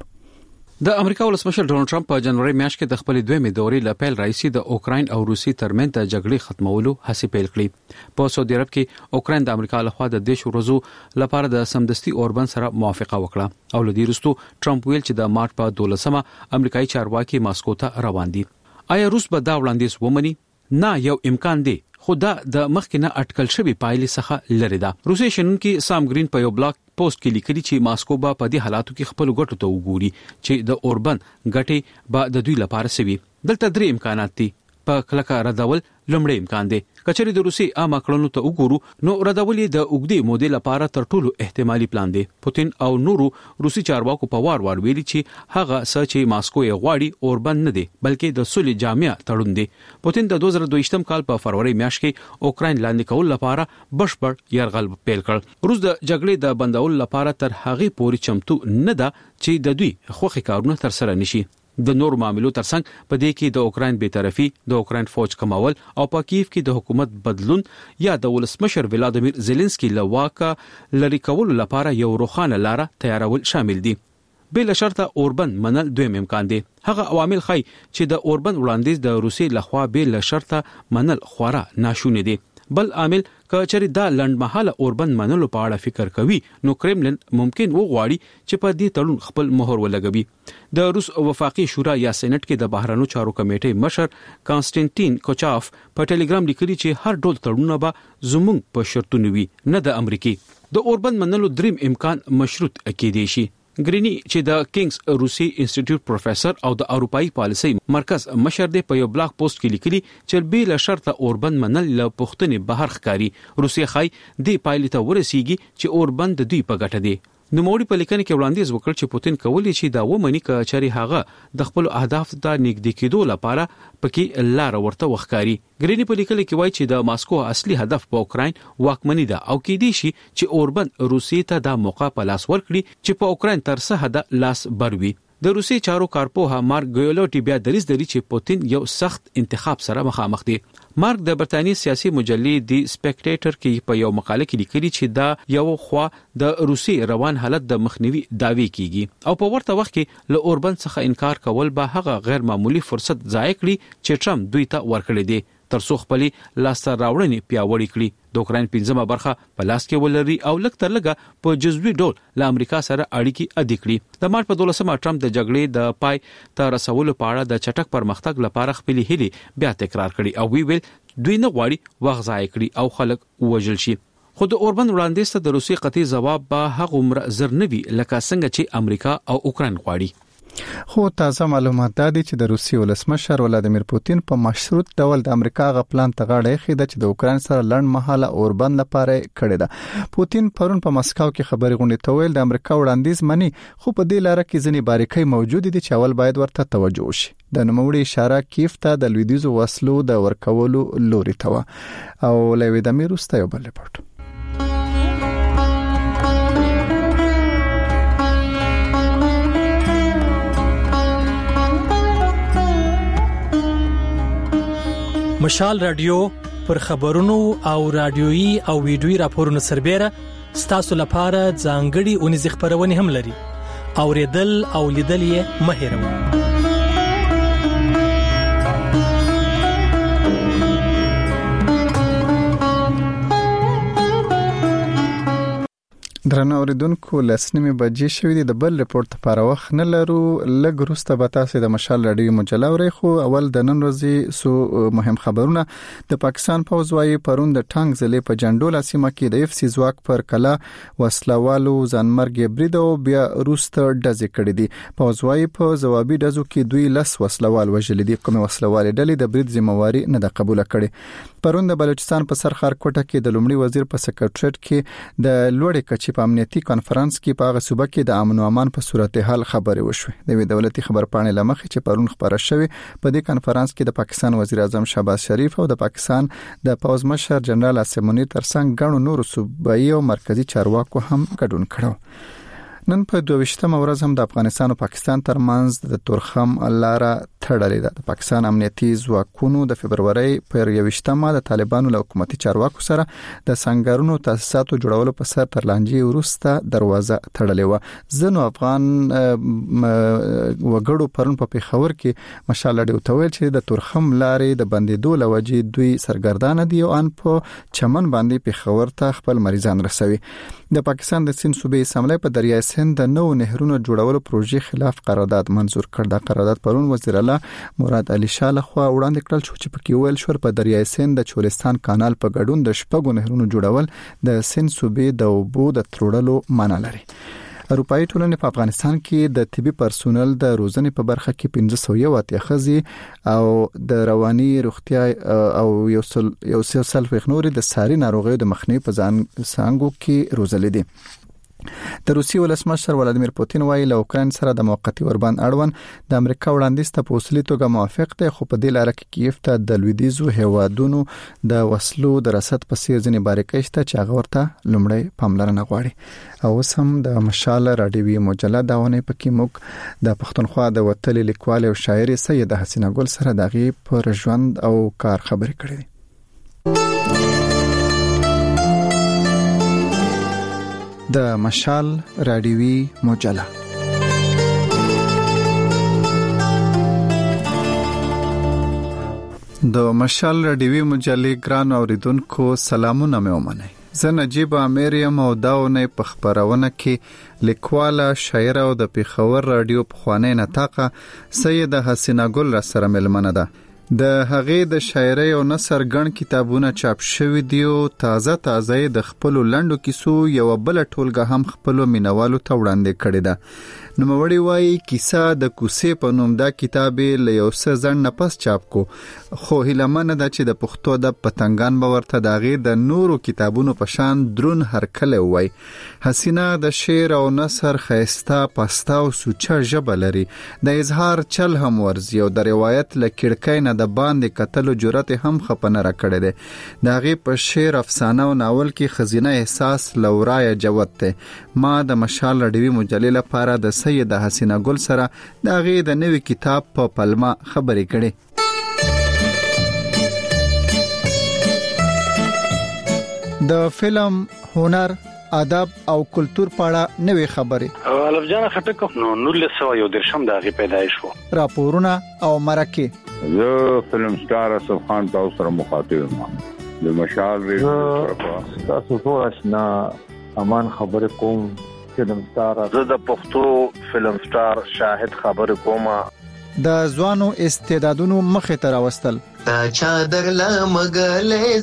د امریکا ولسمشر ډونالد ټرمپ په جنوري میاشت کې د خپل دویمې دورې لپاره رئیسي د اوکرين او روسي ترمنځ د جګړې ختمولو هڅې پیل کړې. په سعودي عرب کې اوکرين د امریکا لخوا د دیش ورځو لپاره د سمدستي اوربند سره موافقه وکړه او لدی وروسته ټرمپ ویل چې د مارچ په دولسمه امریکایي چارواکي ماسکو ته روان دي. آیا روس به دا وړاندیز ومني؟ نه، یو امکان دی خو دا د مخکنه اټکل شوی پایلې څخه لري ده. روسي شنونکي سام گرین په یو بلاګ پوسټ کې لیکلي چې ماسکو به په دې حالاتو کې خپل ګټو ته وګوري چې د اوربند ګټې به د دوی لپاره سوي. دلته درې امکانات دي. په کلکه ردول لومړی امکان دی. کچري د روسي عام کړنو ته وګورو نو ردول د اوګدي مودې لپاره تر ټولو احتمالي پلان دی. پوتين او نورو روسي چارواکو په وار وار ویلي چې هغه څه چې ماسکو یې غواړي اوربند نه دی بلکې د صلح جامع تړون دی. پوتين د دوه زره دوه کال په فروری میاشت کې اوکرين لاندې کول لپاره بشپړ يرغل پیل کړ. روس د جګړې د بندول لپاره تر هغه پورې چمتو نه ده چې د دوی خوخي کارونه تر سره نشي. د نور معاملو ترڅنګ په دې کې د اوکرين بی‌طرفي، د اوکرين فوج کمول او په کیف کې د حکومت بدلون یا د ولسمشر ولادیمیر زيلنسکي له واکه لری کول لپاره یو روښانه لار تیارول شامل دي. بل شرطه اوربند منل دویم امکان دی. هغه عوامل خای چې د اوربند وړاندیز د روسي لخوا بل شرطه منل خورا ناشونه دي. بل عامل کچري دا لنډمحاله اوربند منلو په اړه فکر کوي نو کرملن ممکن وغواړي چې په دې تړون خپل مهر ولګوي. د روس وفاقي شورا یا سېنات کې د بهرانو چارو کمیټې مشر کانسټنټین کوچاف په ټلګرام لیکلي چې هر ډول تړونونه به زموږ په شرطونو وي نه د امریکای. د اوربند منلو دریم امکان مشروط کېدی شي. ګرینی چې د کینګز روسي انسټیټیوټ پروفیسور او د اروپאי پالیسي مرکز مشر دی په یو بلاګ پوسټ کې لیکلي چې بل شرط اوربند منل له پښتنې بهر ښکاری. روسي خای دی پایلې ته ورسیږي چې اوربند د دوی په ګټه دی. نو موري په لیکنه کې وړاندیز وکړ چې پوتين کولی شي دا ومني چې چاري هغه د خپل اهداف ته نږدې کېدو لپاره پکې لار ورته وښکاری. ګرینی په لیکنه کې وایي چې د ماسکو اصلي هدف په اوکرين واکمني ده او کې دي شي چې اوربند روسي ته د موقع په لاس ورکړي چې په اوکرين تر څه حد لاس بروي. د روسي چارو کارپوها مارک ګیولوټي بیا دریز دري چې پوتين یو سخت انتخاب سره مخامخ دي. مارک د برتانیې سیاسي مجلې دی سپیکټیټر کې په یو مقاله کې لیکلي چې دا یو خوا د روسي روان حالت د مخنیوي داوی کیږي او په ورته وخت کې له اوربند څخه انکار کول به هغه غیر معمولی فرصت ضایع کړي چې ټرمپ دوی ته ورکړي دي تر څو خپل لاسته راوړنې پیاوړې کړي. د اوکرين پنځمه برخه په لاس کې ولري او لکه تر لګه په جزوي ډول له امریکا سره اړیکې ادي کړي. د مارچ په دولسمه ټرمپ د جګړې د پای ته رسولو په اړه د چټک پرمختګ لپاره خپل هیلې بیا تکرار کړي او وی ویل دوی نه غواړي وغه ځای کړي او خلک وژل شي. خو د اوربند وړاندیز ته د روسي قطعي ځواب به هغه عمر زر نوي لکه څنګه چې امریکا او اوکرين غواړي. خو تازه معلومات دا دي چې د روسي ولسمشر ولادیمیر پوتین په مشروط ډول د امریکا غ پلان ته غاړه ایښې چې د اوکرين سره لړن مهاله اوربند لپاره کړی ده. پوتین پرون په مسکو کې خبري غونډه ته ویل د امریکا وړاندیز مني، خو په دې لار کې ځینې باریکۍ موجود دي چې اول باید ورته توجه وشي. د نوموړي اشاره کیف ته د لویدیزو وسلو د ورکولو لوري ته او لوی د میروسته یو بل رپورت. مشال رادیو پر خبرونو او رادیويي او ویډیويي راپورونو سربېره ستاسو لپاره ځانګړي اونیز خبرونه هم لري. اوریدل او لیدل یې مه هېروئ. درنو اوریدونکو لسنیمه بجې شوې دي. د بل رپورت لپاره وخت نه لرو، لږ وروسته به تاسو د مشال رادیو مجله اورئ. خو اول د نن ورځې سو مهم خبرونه. د پاکستان پوځ وايي پرون د ټانک ضلع په جنډولا سیمه کې د اف سی ځواک پر کلا وسلوالو ځانمرګ برید او بیا وروسته ډزې کړې دي. پوځ وايي په ځوابي ډزو کې دوی لس وسلوال وژل دي. کوم وسلوال ډلې د برید ذمہواری نه د قبول کړي. پرون د بلوچستان په سرخار کوټه کې د لومړي وزیر په سکرټریټ کې د لوړې کچې په امنیتي کانفرنس کې په هغه صوبه کې د امن او امان په صورتحال خبرې وشوې. د دولتي خبرپاڼې لمخې چې پرون خبره شوې، په دې کانفرنس کې د پاکستان وزیر اعظم شهباز شریف او د پاکستان د پوز مشر جنرال عاصم منیر ترڅنګ ګڼو نور صوبایي او مرکزی چارواکو هم ګډون کړو. نن په دوه ورځ هم د افغانستان او پاکستان ترمنځ د تورخم لاره تړلې ده. د پاکستان امنیتي ځواکونو د فبرवरी پر یوشتمه د طالبانو له حکومتي چارواکو سره د سنگرونو تاسیساتو جوړولو په سر تر لانجې ورسته دروازه تړلې و. ځنو افغان وګړو پرون په پیښور کې مشال لري او تویل چې د تورخم لارې د بندیدو لوجې دوی سرګردان دي او ان په چمن باندې پیښور ته خپل مریضان رسوي. د پاکستان د سند صوبې اسمبلی په دریای سند د نو نهرونو جوړولو پروژې خلاف قرارداد منزور کړ. دا قرارداد پرون وزیر اعلی مراد علي شاه لخوا وړاندې کړل شو چې پکې ویل شو په دریای سند د چولستان کانال په ګډون د شپږو نهرونو جوړول د سند صوبې د اوبو د تړلو معنی لري. اروپאי ټولنې په افغانستان کې د طبي پرسونل د روزنې په برخه کې پنځه سوه یو اتیا ښځې او د رواني روغتیا او یو سل یو سل فخنوري د ساري ناروغیو د مخنیوي په ځان څنګه کې روزل دي. د روسي ولسمشر ولادیمیر پوتین وايي له اوکرين سره د موقتی اوربند اړوند د امریکا وړاندیز ته په اصلي توګه موافق دی، خو په دې لار کې کیف ته د لویدیزو هیوادونو د وسلو د رسد په سیر ځنې باریکۍ شته چې هغه ورته لومړی پاملرنه غواړي. او سم د مشال رادیوي مجله داونه پکې موږ د پښتونخوا د وتلې لیکوال او شاعر سیده حسینه ګل سره دغه پر ژوند او کار خبرې کړې دي. د مشال رادیوي مجله. د مشال رادیوي مجلې ګران اوریدونکو سلامونه مې ومنئ. زه نجیب امریم او داونه په خبرونه کې لیکواله شاعر او د پیښور رادیو په خوانی نطاقه سیده حسینه ګل را سره ملمنه ده. د هغې د شاعرۍ او نثر ګڼ کتابونه چاپ شوي دي او تازه تازه د خپلو لنډو کیسو یو بل ټولګه هم خپلو مینوالو ته وړاندې کړې ده. نوموړی وایي کیسه د کوسې په نوم دا کتاب له یو څه ځنډ نه پس چاپ کو، خو هیلهمنه ده چې د پښتو د پتنګان به ورته د هغې د نورو کتابونو په شان درون هرکلی ووایي. حسینه د شعر او نثر ښایسته پسته او سوچه ژبه لري. د اظهار چل هم ورزي او د روایت له کړکۍ نه د باندې کتلو جرأت هم خپنه را کړی دی. د هغې په شعر، افسانه او ناول کې خزینه احساس لورای جوت دی. ما د مشال رادیوي مجلې لپاره د سیده حسینه ګل سره د هغې د نوي کتاب په پلمه خبرې کړې. د فلم، هنر، ادب او کلچر په اړه نوې خبرې. الف جان خټک نو نولس سوه یو درشم د هغې پیدایش وو. راپورونه او مرکې. زه فلم سټار اسف خان تاسو سره مخاطب یم. د مشال ریډیو تاسو ټول آشنا امان خبر کوم. فلم سټار زه د پښتو فلم سټار شاهد خبر کوم. د ځوانو استعدادونو مخې ته راوستل. تا چادر لا مګلې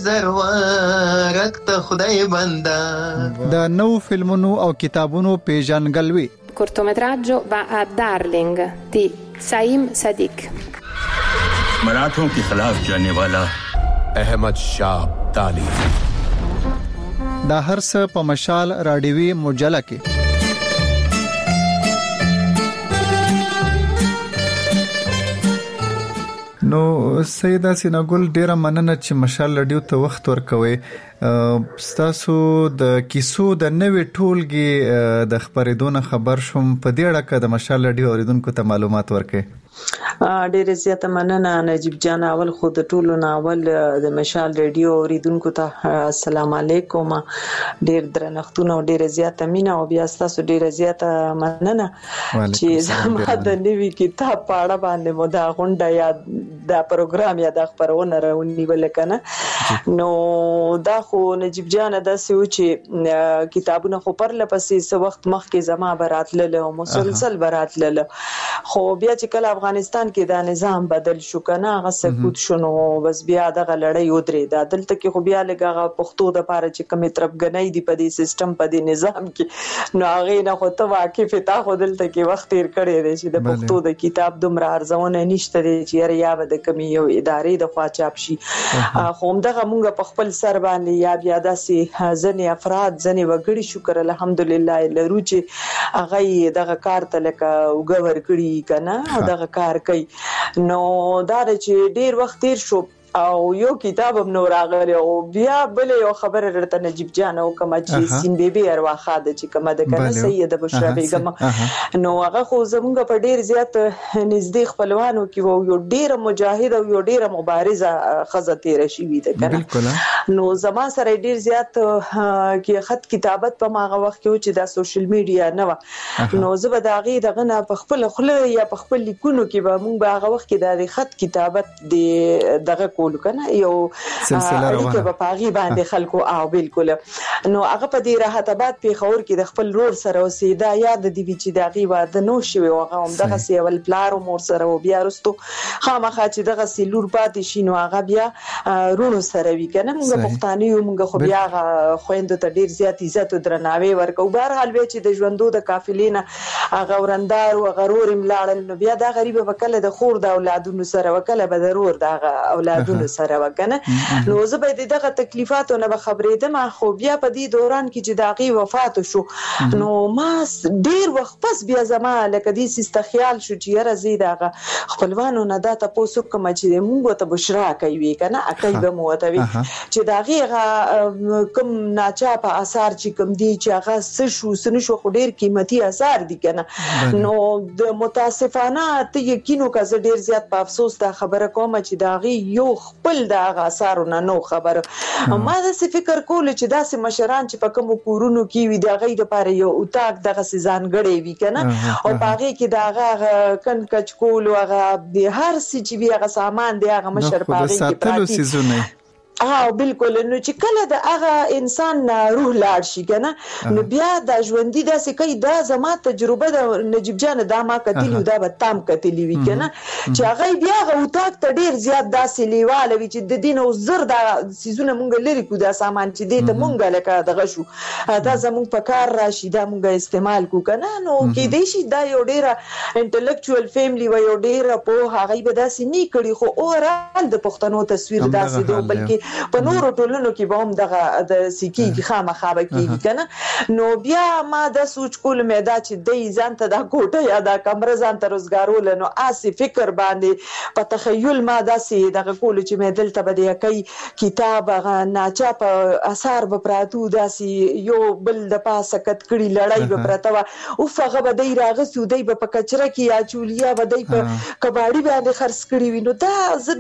زروارک ته خدای بندا. د نو فلمونو او کتابونو پیژنګلوي cortometraggio va a Darling di Saim Sadiq. मराठों के खिलाफ जाने वाला अहमद शाह अब्दाली। دا هر څه په مشال رادیوي مجله کې نو سیده سینګل ډیره مننه چې مشال رادیو ته وخت ورکوي. ستاسو د کیسو د نوې ټولګي د خبرېدون خبر شوم په دې اړه کې د مشال رادیو اوریدونکو ته معلومات ورکړئ. ډېر زیاته مننه نجیب جان. اول خو د ټولو ناول د مشال رادیو اوریدونکو ته السلام علیکم، ډېر درنښتونه او ډېر زیاته مینه او بیا تاسو ډېر زیاته مننه چې زما د نوي کتاب په اړه باندې مو دا غونډه یا دا پروګرام یا دا خبرونه راونیول کنه. نو دا خو نجیب جان داسې و چې کتابونه خو پر لپسې څه وخت مخکې زما براتله او مسلسل براتله، خو بیا چې کله افغانستان کې دا نظام بدل شو کنه هغه سکوت شونو بس بیا دغه لړۍ ودرې. دا دلته کې خو بیا لګه پښتو د پاره چې کمی ترپګنۍ دی په دې سیستم په دې نظام کې، نو هغه نه خو ته واقف ته خو دلته کې وخت تیر کړی دی چې د پښتو د کتاب دومره ارزونه نشته دی چې یا به د کمی یو ادارې د خوا چاپ شي. خو همدغه مونږ په خپل سر باندې یا بیا داسې ځنې افراد ځنې وګړي شکر الحمدلله لرو چې هغه دغه کار ته لکه وګور کړي کنه دغه کار کوي. نو دا چې ډیر وخت تیر شو او یو کتاب هم نو راغلی او بیا بل یو خبر درته نجیب جان او کما چې سین بیبي ارواخه د چې کما د کنه سید بشرا بیگم نو هغه خو زمونږ په ډیر زیات نږدې خپلوانو کې وو یو ډیر مجاهد او یو ډیر مبارزه خزه تیر شي وي د کنه. نو زما سره ډیر زیات کې خط کتابت په ماغه وخت کې چې د سوشل میډیا نه و، نو زه به داغي دغه نه په خپل خله یا په خپل لیکونو کې به مونږ هغه وخت کې د خط کتابت د دغه کول کنه یو سلسله روانه په پاغي باندې خلکو او بالکل. نو هغه په دې راحت آباد په خور کې د خپل رور سره اوسېدا یاد دی چې دغه واده نو شوی هغه هم دغه سیول پلار مور سره و بیا رستو خامخا چې دغه سلور پاتې شي نو هغه بیا رونو سره وی کنه. موږ پښتانه یو موږ خو بیا خويندو ته ډیر زیات عزت او درناوی ورکو. بهر حال به چې د ژوندو د قافلینه هغه ورندار او غرور ملاړل نو بیا دا غریب وکله د خور د اولادونو سره وکله به ضرور د اولادونو سره وکنه. نو زه به دغه تکلیفاتو نه خبرېدم، خو بیا په دې دوران کې چې داغي وفات شو نو ما ډیر وخت پس بیا زما لکه دې سیسته خیال شو چې یاره زی دغه خپلوانو نه دا تاسو کوم چې موږ ته بشرا کوي کنه اکای به مو ته وي چې داغي کوم ناچاپه اثر چې کوم دی چې هغه څه شو سن شو خو ډیر قیمتي اثر دي کنه. نو د متاسفانه ته یقینو کا زه ډیر زیات په افسوس دا خبره کوم چې داغي یو خپل د اثارونه نو خبر ما د فکر کول چې داسې مشران چې په کوم کورونو کې وي د غي د پاره یو اوتاک دغه سيزان غړې وي کنه او پاره کې دغه کن کچ کول او هغه د هر څه چې وی هغه سامان دی هغه مشر پاره کې پراتی اه بالکل. نو چې کله د هغه انسان روح لاړ شي کنه نو بیا د ژوندۍ داسې کوي دا زما تجربه د نجیب جان دا ما کتلی دا به تام کتلی وی کنه چې هغه بیا غوتاک ته ډیر زیات داسې لیواله وی چې د دین او زر د سيزونه مونږ لري کو دا سامان چې دې ته مونږ لکه دغه شو دا زموږ په کار راشي دا مونږ استعمال کو کنه. نو کې دې شي دا یو ډیر انټلیکچوال فیملی و یو ډیر په هغه به داسې نه کړي خو اورال د پښتنو تصویر داسې دی بلکې په نورو ټولنو کې به هم دغه د سکی خامخا به کېږي کنه. نو بیا ما د سوچ کول مې دا چې د ځان ته د کوټه یا د کمره ځان ته روزګارول نو اسی فکر باندې په تخیل ما داسې دغه کول چې مې دلته بده کوي کتاب هغه ناچاپ اثر به پراتو داسې یو بل د پاسه کټ کړي لړۍ به پرته او فغه به دی راغسو دی په کچره کې یا چولیا به دی په کباړي باندې خرڅ کړي وینو دا د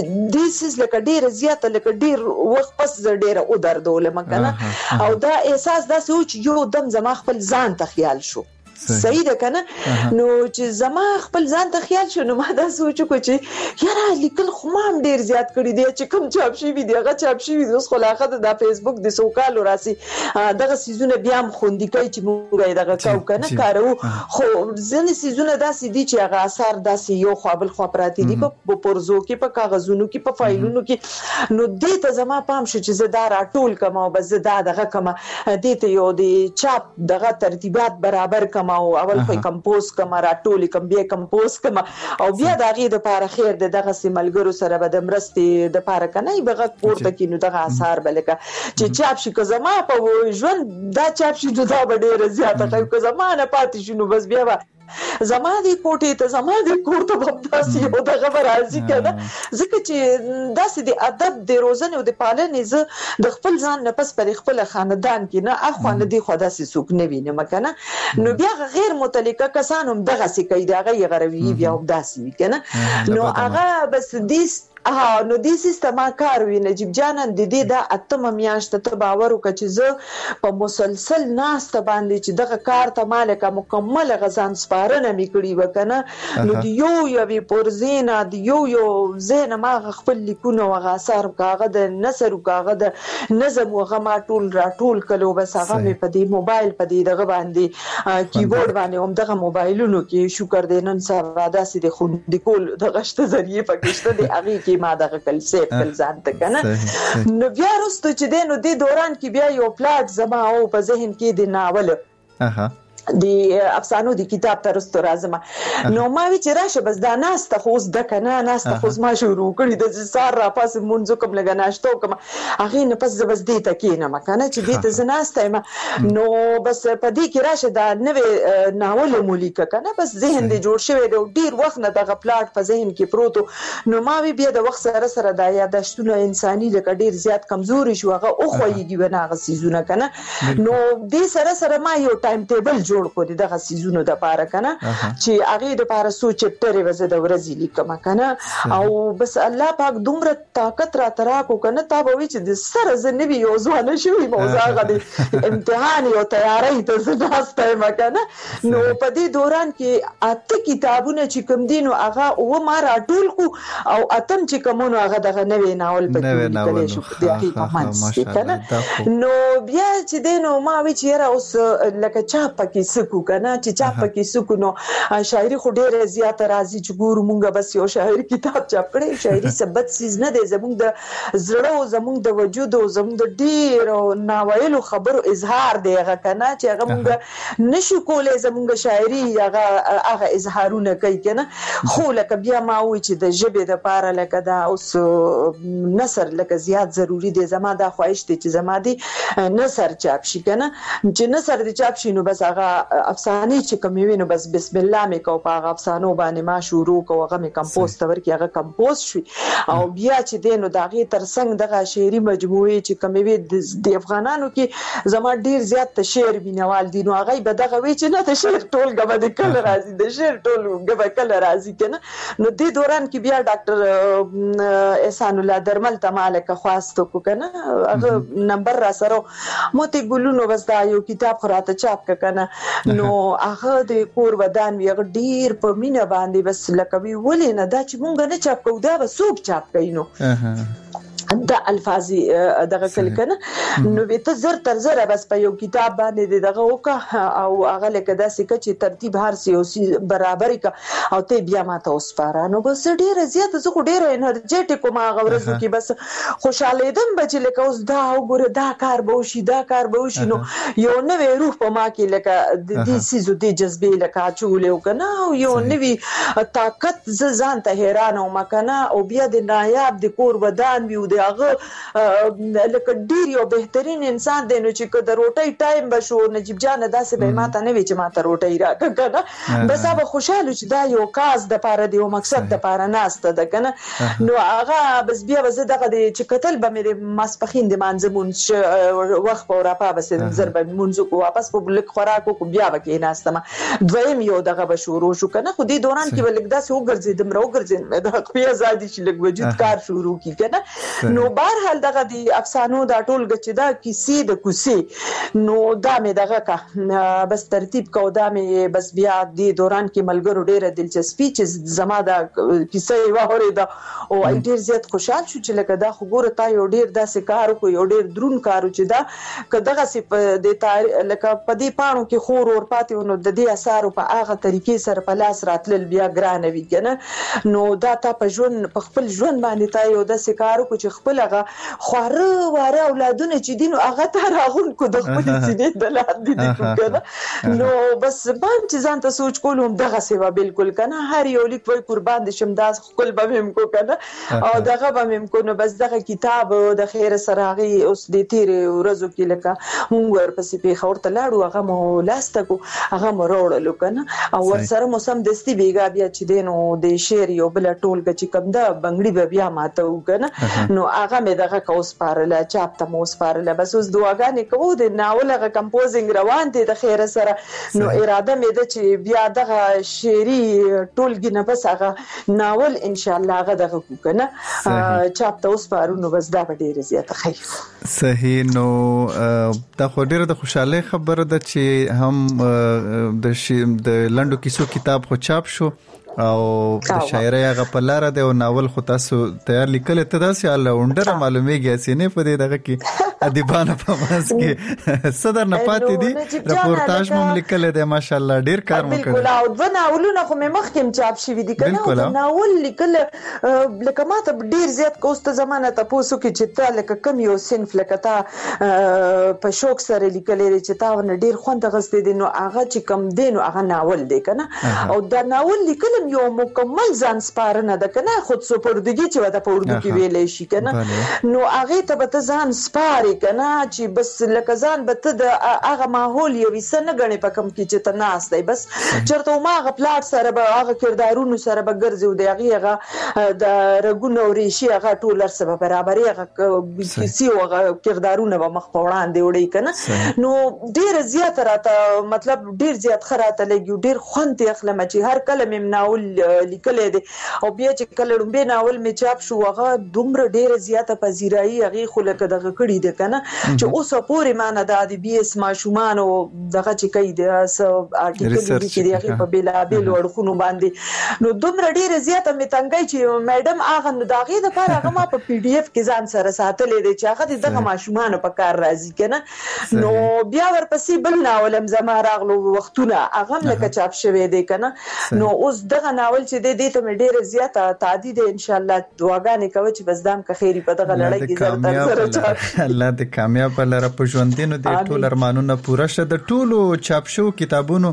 دیس لکه ډیر زیات لکه ډیر وخت پس ډیر او دردول مکنه او دا احساس داسې و چې یو دم زما خپل ځان ته خیال شو صحیح ده کنه. نو چې زما خپل ځان ته خیال شو نو ما دا سوچ کو چې یاره لیکل خو ما ډیر زیات کړی دی چې کوم چاپ شي وي دغه چاپ شي وي اوس خلاقه د فیسبوک د سوکالو راسي دغه سيزونه بیا هم خوندې کوي چې موږ دغه کاو کنه کارو خو ځنې سيزونه داسې دي چې هغه اثر داسې یو خپل خو پراتی دي په پرزو کې په کاغذونو کې په فایلونو کې. نو دې ته زما پام شو چې زه دا راټول کما او بس دا دغه کما دې ته یو د چاپ دغه ترتیبات برابر کما کما او اول خو کمپوز کما راټول کم بیا کمپوز کما او بیا د غي د پاره خیر د دغه سیملګرو سره به د مرستې د پاره کنه بغه کوړه کې نو دغه اثر بلکه چې چاپ شي که زما په ژوند دا چاپ شي دا به ډیره زیاته کوي که زما نه پاتې شنو بس بیا زما دی کوټه ته زما دی کوټه په داسې یو دغه راځي کنه ځکه چې داسې د ادب د روزنې او د پالنې ز د خپل ځان نه پس پر خپل خاندان کې نه اخو نه دی خو داسې څوک نه وینم کنه نو بیا غیر متعلقه کسان هم دغه سې کوي دا غي غروي بیا هم داسې وي کنه نو هغه بس دې ها نو د سیستم کار وی نجیب جانان د دې د اتمه میاشت ته باور وکړ چې زه په مسلسل ناست باندې چې دغه کار ته مالکه مکمل غزان سپارنه میکړي وکنه نو د یو یو پرزینا د یو یو زین ما خپل لیکونه او غاثر کاغه د نثر کاغه د نظم او غما ټول راټول کلو بس هغه مې په دې موبایل په دې دغه باندې کیبورډ باندې هم دغه موبایلونو کې شکر دې نن سبا داسې د خو د کول دغه شته ذریعہ پکشته دی هغه کې ما دغه کل سیف کل ځان ته کنه نو بیا وروسته چې دینو د دوران کې بیا یو پلاټ زما او په ذهن کې د ناول اها د افسانو د کتاب ترستو راځم نو ما وی چې راشه بس دا ناسته خو د کنه ناسته خو ما شروع کړی د سار را پاس مونږ کوم لګا ناشته کوم هغه نه پس بس دې تکینه ما کنه چې دې ته زناسته ما نو بس په دې کې راشه دا نوې ناول مولیکه کنه بس ذهن دې جوړ شوی دی ډیر وخت نه دغه پلاټ په ذهن کې پروت نو ما وی بیا د وخت سره سره دا یاداشتونه انساني لکه ډیر زیات کمزوري شو هغه او خوېږي ونه غسیزونه کنه نو دې سره سره ما یو ټایم ټیبل جوړ کو دغه سيزونو د پاره کنه چې هغه د پاره سو چپټر وزه د ورځې لیکم کنه او بس الله پاک دومره طاقت را ترا کو کنه تا به چې د سره زنبي یو ځوانه شوی موضوع غدي امتحان یو تیاری ته زناسته مکنه نو په دې دوران کې اته کتابونه چې کوم دینو هغه او ما راټول کو او اتم چې کومونو هغه دغه نوې ناول په کې شو د حقیقت کنه نو بیا چې دینو ما وی چې را اوس لکه چا پکې سکو کنه چې چا پکې سکو نو شاعري خو ډېره زیاته راځي چې ګورو مونږه بس یو شاعري کتاب چاپ کړی شاعري سبت سیز نه دی زمونږ د زړه او زمونږ د وجود او زمونږ د ډېر ناویلو خبرو اظهار دی هغه کنه چې هغه مونږ نشو کولای زمونږ شاعري هغه هغه اظهارونه کوي کنه خو لکه بیا ما وی چې د ژبې د پاره لکه دا اوس نثر لکه زیات ضروری دی زما دا خواهش دی چې زما دی نثر چاپ شي کنه چې نثر دی چاپ شي نو بس هغه افسانه چې کوم وینو بس بسم الله مې کو په افسانو باندې ما شروع کو هغه مې کمپوز تور کې هغه کمپوز شي او بیا چې دینو دغه ترڅنګ دغه شعري مجموعه چې کوم وی د افغانانو کې زما ډیر زیات شعر بینوال دي نو هغه به دغه وی چې نه ته شعر ټول غو د کله راځي د شعر ټول غو کله راځي کنه نو د دوران کې بیا ډاکټر احسان الله درمل ته مالک خواستو کو کنه هغه نمبر را سره مته ګلونو بس دا یو کتاب خراته چاپ کنه نو هغه د کور ودان وی ډیر په مینه باندې بس لکه وی ولې نه دا چې مونږ نه چاپ کوو دا به څوک چاپ کوي نو دا الفاظي دغه کل کنه نو به ته زر تر زر بس په یو کتاب باندې دغه وکه او هغه لکه داسې کچې ترتیب هر سیاسي برابرۍ کا او ته بیا ماته اوس پاره نو بس ډیره زیات زه خو ډیره انرژیټیک ما غوړزو کې بس خوشاله دم بچ لکه اوس دا وګوره دا کار به وشي دا کار به وشي نو یو نوې روح په ما کې لکه د دې سيزو د جذبې لکه چولې وکنه یو نوې طاقت ز ځان ته حیران او مکنه او بیا د نایاب د کور ودان وی هغه لکه ډیر یو بهترین انسان دی نو چې د روټي ټایم بشو نجیب جان داسې به ماته نه وی چې ماته روټي راکړه بس هغه خوشاله چې دا یو کاز د پاره دی او مقصد د پاره ناسته ده کنه نو هغه بس بیا وزه دغه چې قتل به مې ماسپخین د مانځمون وخت په راپا بس زر به مونږ کو واپس په بلک خوراکو کو بیا وکې ناستم دویم یو دغه بشورو شو کنه خو دې دوران کې ولګ داسې وګرځې دمر وګرځې د خپل ازادي چې لګ وجود کار شروع کی کنه نو بهرحال دغه دی افسانو دا ټول غچ دا کیسې د کوسي نو دا مې دغه کا بس ترتیب کو دا مې بس بیا دی دوران کې ملګرو ډیره دلچسپي چې زما دا کیسې واره دا او ډیر زیات خوشحال شو چې لکه دا خو ګوره تا یو ډیر داسې کار کو یو ډیر درون کارو چې دا کداغه سي د لکه په دې پانو کې خور اور پاتې نو د دې اثر په هغه طریقې سره په لاس راتل بیا ګران وی کنه نو دا تا په ژوند په خپل ژوند باندې تا یو داسې کارو کو چې خپل هغه خواره واره اولادونه چې دین هغه ته راغون کو د خپل سینې د لاندې دي کنه نو بس باندې ځان ته سوچ کولم دغه سیوا بالکل کنه هر یو لیک وای قربان دي شم داس خپل به هم کو کنه او دغه به هم کو نو بس دغه کتاب د خیر سراغي اوس د تیر ورځو کې لکه مونږ ورپسې په خور ته لاړو هغه مو لاسته کو هغه مو وروړلو کنه او ورسره مو سم دستی بیګا بیا چې دینو د شعر یو بل ټولګه چې کوم دا بنگړي به بیا ماته وکنه نو هغه مې دغه کوس پارله چاپ ته مو سپارله بس اوس دواګانې کوو د ناول هغه کمپوزینګ روان دي د خیر سره نو اراده مې ده چې بیا دغه شعري ټولګي نه بس هغه ناول ان شاء الله هغه دغه کنه چاپ ته اوس پارو نو بس دا به ډیره زیاته خیر صحیح نو دا خو ډیره د خوشاله خبره ده چې هم د د لندو کیسو کتاب خو چاپ شو او د شاعرۍ هغه په لار دی او ناول خو تاسو تیار لیکل ته داسې الونډر معلومیږي چې نه پدې دغه کې ادیبانه په ماس کې صدر نه پاتې دي رپورتاج مو لیکل دی ماشاءالله ډیر کار مو کړی او د ناولونو خو مې مخکې چاپ شوی دي کنه او ناول لیکل لکه ماته ډیر زیات کوسته زمانه ته پوسو کې چې تا لکه کم یو صنف لکه تا په شوق سره لیکل لري چې تا ور ډیر خوند غستې دي نو هغه چې کم دین او هغه ناول دی کنه او دا ناول لیکل یو مکمل ځان سپارنه ده کنه خود سپردګي چې ودا په اردو کې ویلې شي کنه نو هغه ته به ځان سپاري کنه چې بس لکه ځان به ته د هغه ماحول یو وسنه غني په کم کې چې ته ناس دی بس چرته ما هغه پلاټ سره به هغه کردارونو سره به ګرځي دی هغه د رګونو او ریشي هغه ټولر سره برابرې هغه کیسي او هغه کردارونه به مخ په وړاندې وړي کنه نو ډیر زیات راته مطلب ډیر زیات خراته لګي ډیر خوند اخلم چې هر کلمه ناول لیکلې دي او بیا چې کله لومبه ناول می چاپ شو هغه دومره ډیره زیاته پذیرایی هغه خلک دغه کړي دي کنه چې اوسه پورې معنی د ادبي اسما شومان او دغه چې کوي د ارټیکل دي چې هغه په بلا بیل ورخونو باندې نو دومره ډیره زیاته می تنګي چې میډم هغه نو دغه د لپاره هغه ما په پی ډی اف کې ځان سره ساتلې دي چې هغه دغه ماشومان په کار راځي کنه نو بیا ورپسې بل ناولم زما راغلو وختونه هغه لکه چاپ شوی دی کنه نو اوس دغه ناول چې د دې ته مې ډیره زیاته تعدید ان شاء الله دعاګانې کوي چې بس دام که خیری په دغه لړۍ کې زر تر سره الله دې کامیاب لره په ژوندینو د ټول ارمانونو پوره شه د ټولو چاپ شو کتابونو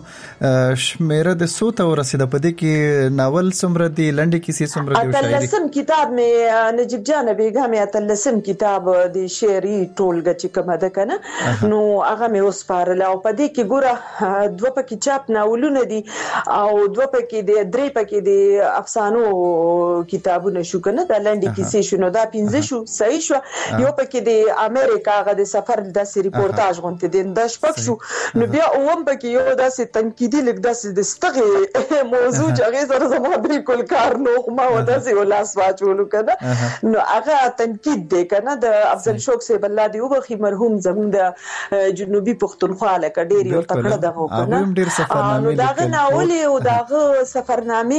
شمیره د سوته ورسېده په دې کې ناول سمره دی لنډي کیسې سمره دی شاعري اتلسم کتاب مې نجیب جان بیګم مې اتلسم کتاب د شعري ټولګه چې کومه ده کنه نو هغه مې اوس پارله او په دې کې ګوره دوه پکې چاپ ناولونه دي او دوه پکې د درې پکې د افسانو کتابونه شو کنه د لنډي کیسې شنو دا پنځه شو صحیح شو یو پکې د امریکا غو د سفر د ریپورتاج غونته د د شپک شو نو بیا اوم پکې یو داسې تنقیدي لیک داسې د ستغه موضوع چې هغه سره زما بالکل کار نو ما وداسې ولاس واچولو کنه نو هغه تنقید دی کنه د افضل شوق سی بل دی وبخي مرحوم زمون د جنوبي پښتونخوا لکه ډیر یو تکړه دغه کنه نو داغه ناول او داغه سفرنامه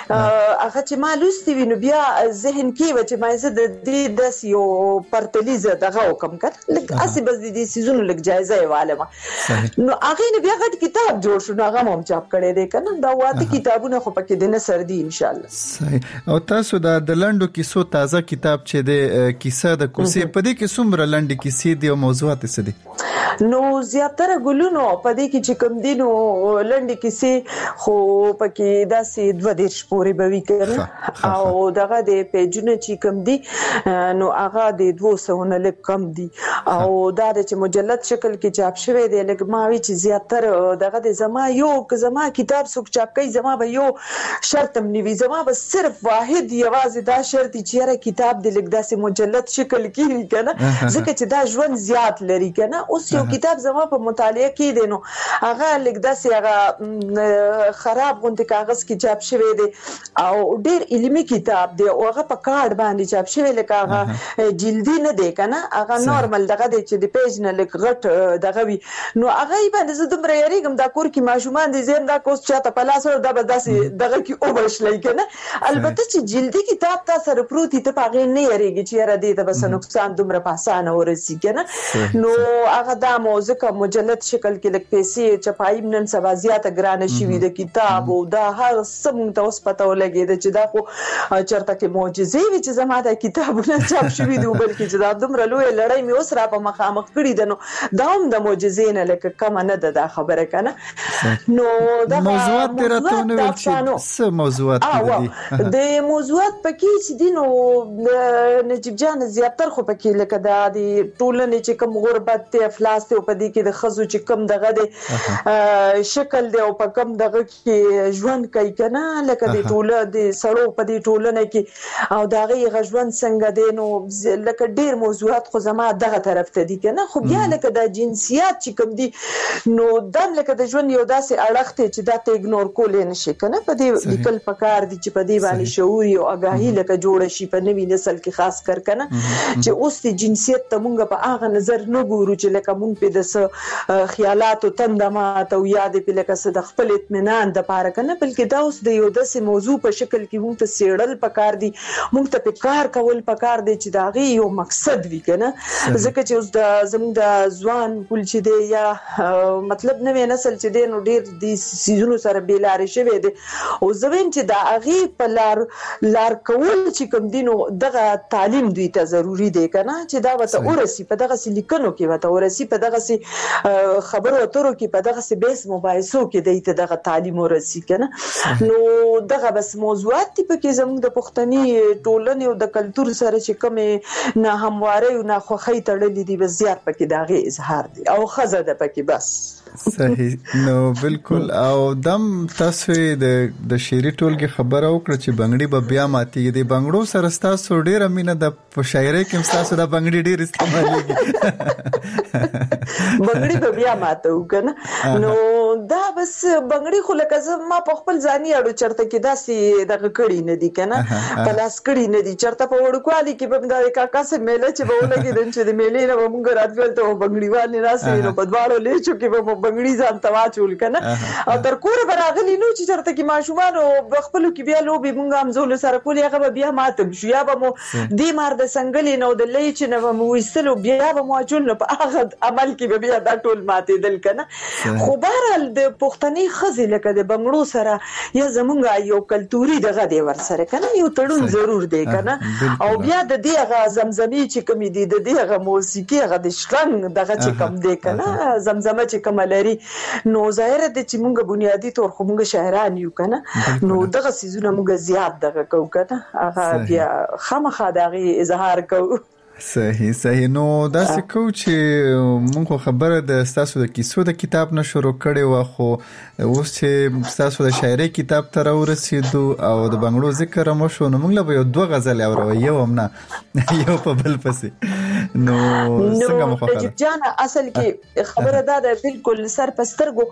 هغه چې ما لوستي وینو بیا ذهن کې و چې ما زه د دې د یو پرتلیزه دغه وکم کړ لکه اسی بس دې سيزونو لګ جایزه والما نو هغه نه بیا غټ کتاب جوړ شو هغه هم چاپ کړی دی کنه دا واته کتابونه خو پکې د نصر دی ان شاء الله صحیح او تاسو د لندو کیسو تازه کتاب چې د کیسه د کوسي په دې کې څومره لنډي کیسې دی او موضوعات څه دي نو زیاتره ګلونو په دې کې چې کوم دینو لنډي کیسې خو پکې داسې دوه دیرش پورې به وی کړل او دغه د پیجونه چې کوم دي نو هغه د دوه سوه نه لږ کم دي او دا د مجلد شکل کې چاپ شوی دی لکه ما وی چې زیاتره دغه د زما یو زما کتاب څوک چاپ کوي زما به یو شرط منوي زما به صرف واحد یوازې دا شرط چې را کتاب د لږ داسې مجلد شکل کې کنه ځکه چې دا ژوند زیات لري کنه اوس یو کتاب زما په مطالعه کې دی نو هغه لږ داسې هغه خراب غونډه کاغذ کې چاپ شوی دی او ډیر علمي کتاب دی او هغه په کارت باندې چاپ شوی لکه هغه جلدی نه دی کنه هغه نورمال دغه دی چې د پیج نه لږ غټ دغه وی نو هغه باندې زه دومره یریږم دا کور کې ماشومان دي زم دا کوس چاته په لاس دا به داسې دغه کې او بشلای کنه البته چې جلدی کتاب تاسو سره پروتي ته پاغې نه یریږي چې را دي ته بس نقصان دومره په اسانه ورسي کنه نو هغه دا پیغام او ځکه مجلد شکل کې لک پیسې چپایي نن سبا زیاته ګرانه شوې د کتاب او دا هر سم ته اوس پته ولګي چې دا خو چرته کې معجزې وي چې زما د کتابونه چاپ شوي دي بلکې چې دا دومره لوی لړۍ مې اوس را په مخامخ کړي ده نو دا هم د معجزې نه لکه کم نه ده دا خبره کنه نو دا موضوعات درته ویل چې څه موضوعات دي د موضوعات پکې چې دي نو نجیب جان زیاتره خو پکې لکه دا د ټولنې چې کوم غربت ته افلاس ته په دې کې د خزو چې کوم دغه د شکل دی او په کوم دغه کې ژوند کوي کنه لکه د ټوله د سړو په دې ټولنه کې او دا غي غژوند څنګه دی نو لکه ډیر موضوعات خو زما دغه طرف ته دي کنه خو بیا لکه د جنسیت چې کوم دي نو دم لکه د ژوند یو داسې اړخ ته چې دا ته اګنور کولې نشي کنه په دې لیکل پکار دي چې په دې باندې شعور او آگاهی لکه جوړ شي په نوې نسل کې خاص کر کنه چې اوس د جنسیت ته مونږ په هغه نظر نه ګورو چې لکه مونږ په د خیالات او تندمات او یاد په لکه څه د خپل اطمینان د پاره کنه بلکې دا اوس د یو داسې موضوع په شکل کې مونږ ته سیړل پکار دي مونږ ته کار کول پکار دي چې دا غي یو مقصد وي کنه ځکه چې اوس د زموږ د ځوان پول چې دی یا مطلب نوې نسل چې دی نو ډیر د سيزونو سره بیلارې شوی دی او زوین چې دا غي په لار لار کول چې کوم دینو دغه تعلیم دوی ته ضروری دی کنه چې دا وته ورسي په دغه لیکنو کې وته ورسي په دغه خبرو اترو کې په دغه بیس مباحثو کې دی ته دغه تعلیم ورسي کنه نو دغه بس موضوعات په کې زموږ د پښتني ټولنې او د کلچر سره چې کومه نه همواره او نه خوخی تړلې دي بس زیات پکې داغه اظهار دي او خزه ده پکې بس صحیح نو بالکل او دم تاسو د د شيري ټولګي خبره وکړه چې بنگړي به بیا ماتي دي بنگړو سره تاسو ډیر امینه د شاعرۍ کې تاسو د بنگړي ډیر استعمالېږي بنگړي به بیا ماتو کنه نو دا بس بنگړي خو لکه زما په خپل ځاني اړو چرته کې داسې دغه کړي نه دي کنه پلاس کړي نه دي چرته په وړکوالي کې په د کاکا سره میله چې به ولګي د چې د میلې نه مونږ راتګل ته بنگړي وانه راسي نو په دواړو لیچو کې به بنگړي ځان تواچول کنه او تر کور براغلی نو چې چرته کې ماشومان او بخپلو کې بیا لوبي مونږ هم زول سره کول هغه بیا ماته شو یا به مو دې مار د سنگلې نو د لیچ نه مو وستلو بیا به مو چول نو په هغه عمل کې بیا دا ټول ماته دل کنه خو بهرال د پښتني خزې لکه د بنگړو سره یا زمونږ یو کلتوري دغه دی ور سره کنه یو تړون ضرور دی کنه او بیا د دې هغه زمزمي چې کوم دي د دې هغه موسیقي هغه د شلنګ دغه چې کوم دی کنه زمزمه چې کوم لري نو ظاهر دي چې موږ بنیادی تور خو موږ شاعران یو کنه نو دغه سيزونه موږ زیات دغه کو کنه هغه بیا خامخا دغه اظهار کو صحیح صحیح نو دا څه کو چې موږ خبره د تاسو د کیسو د کتاب نه شروع کړي وا خو اوس چې تاسو د شاعرۍ کتاب ته ورسېدو او د بنگړو ذکر مو شو نو موږ له یو دوه غزل اورو یو هم نه یو په بل پسې نو څنګه مو خبره جان اصل کې خبره دا ده بالکل سر پسترګو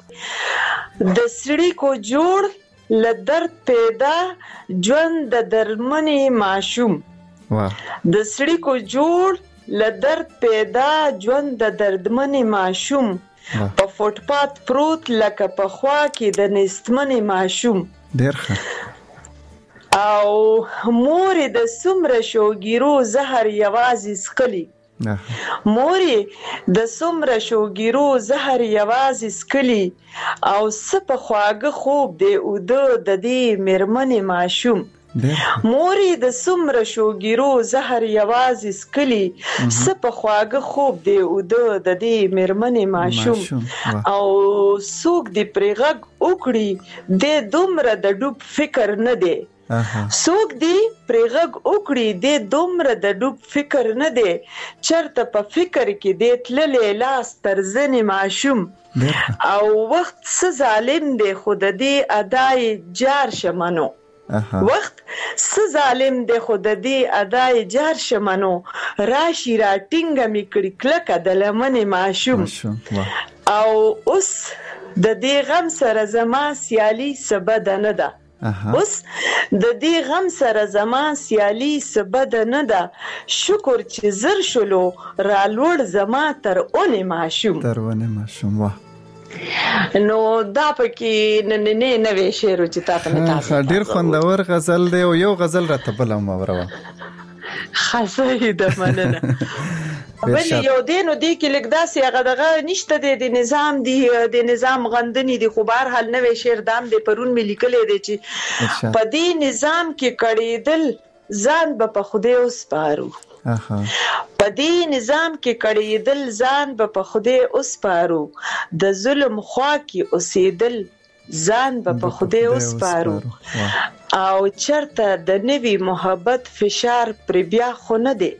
د سړي کو جوړ لدرد پیدا ژوند د درمنې معشوم د سړي کو جوړ لدرد پیدا ژوند د دردمنې معشوم په فوټپات پروت لکه په خوا کې د نستمنې معشوم ډېر ښه او مور د سمره شوګیرو زهر یوازې سکلی موري د سمره شوګیرو زهر یوازې سکلی او سپ خواږه خوب دی او د دې مرمنې معشوم موري د سمره شوګیرو زهر یوازې سکلی سپ خواږه خوب دی او د دې مرمنې معشوم او سوق دی پرغږ وکړي د دومره د ډوب فکر نه دی سوق دی پرغږ وکړي د دومره د ډوب فکر نه دی چرته په فکر کې دی تللې لاس تر ځنې معشوم او وخت څه ظالم دی خود دې ادای جار شمنو وخت څه ظالم دی خود دې ادای جار شمنو راشي را ټینګه می کړی کلکه د لمنې معشوم او اوس د دې غم سره زما سیالي سبد نه ده اوس د دې غم سره زما سیالي سبد نه ده شکر چې زر شلو را لوړ زما تر اونې معشوم تر اونې معشوم واه نو دا پکې نه نه نه نوې شعر چې تاسو نه تاسو ډیر خوندور غزل دی او یو غزل راته بل هم اوروه خاصه د مننه بل یو دینو دی کې لګداسي هغه دغه نشته د نظام دی د نظام غندنی دی خو بهر حل نوې شعر دام د پرون ملي کړي دی چې په دې نظام کې کړي ځان به په خدای وسپارو اها په دې نظام کې کړي دل ځان به په خدای وسپارو د ظلم خوا کې اوسېدل ځان به په خدای وسپارو او چرته د نوي محبت فشار پر بیا خو نه دی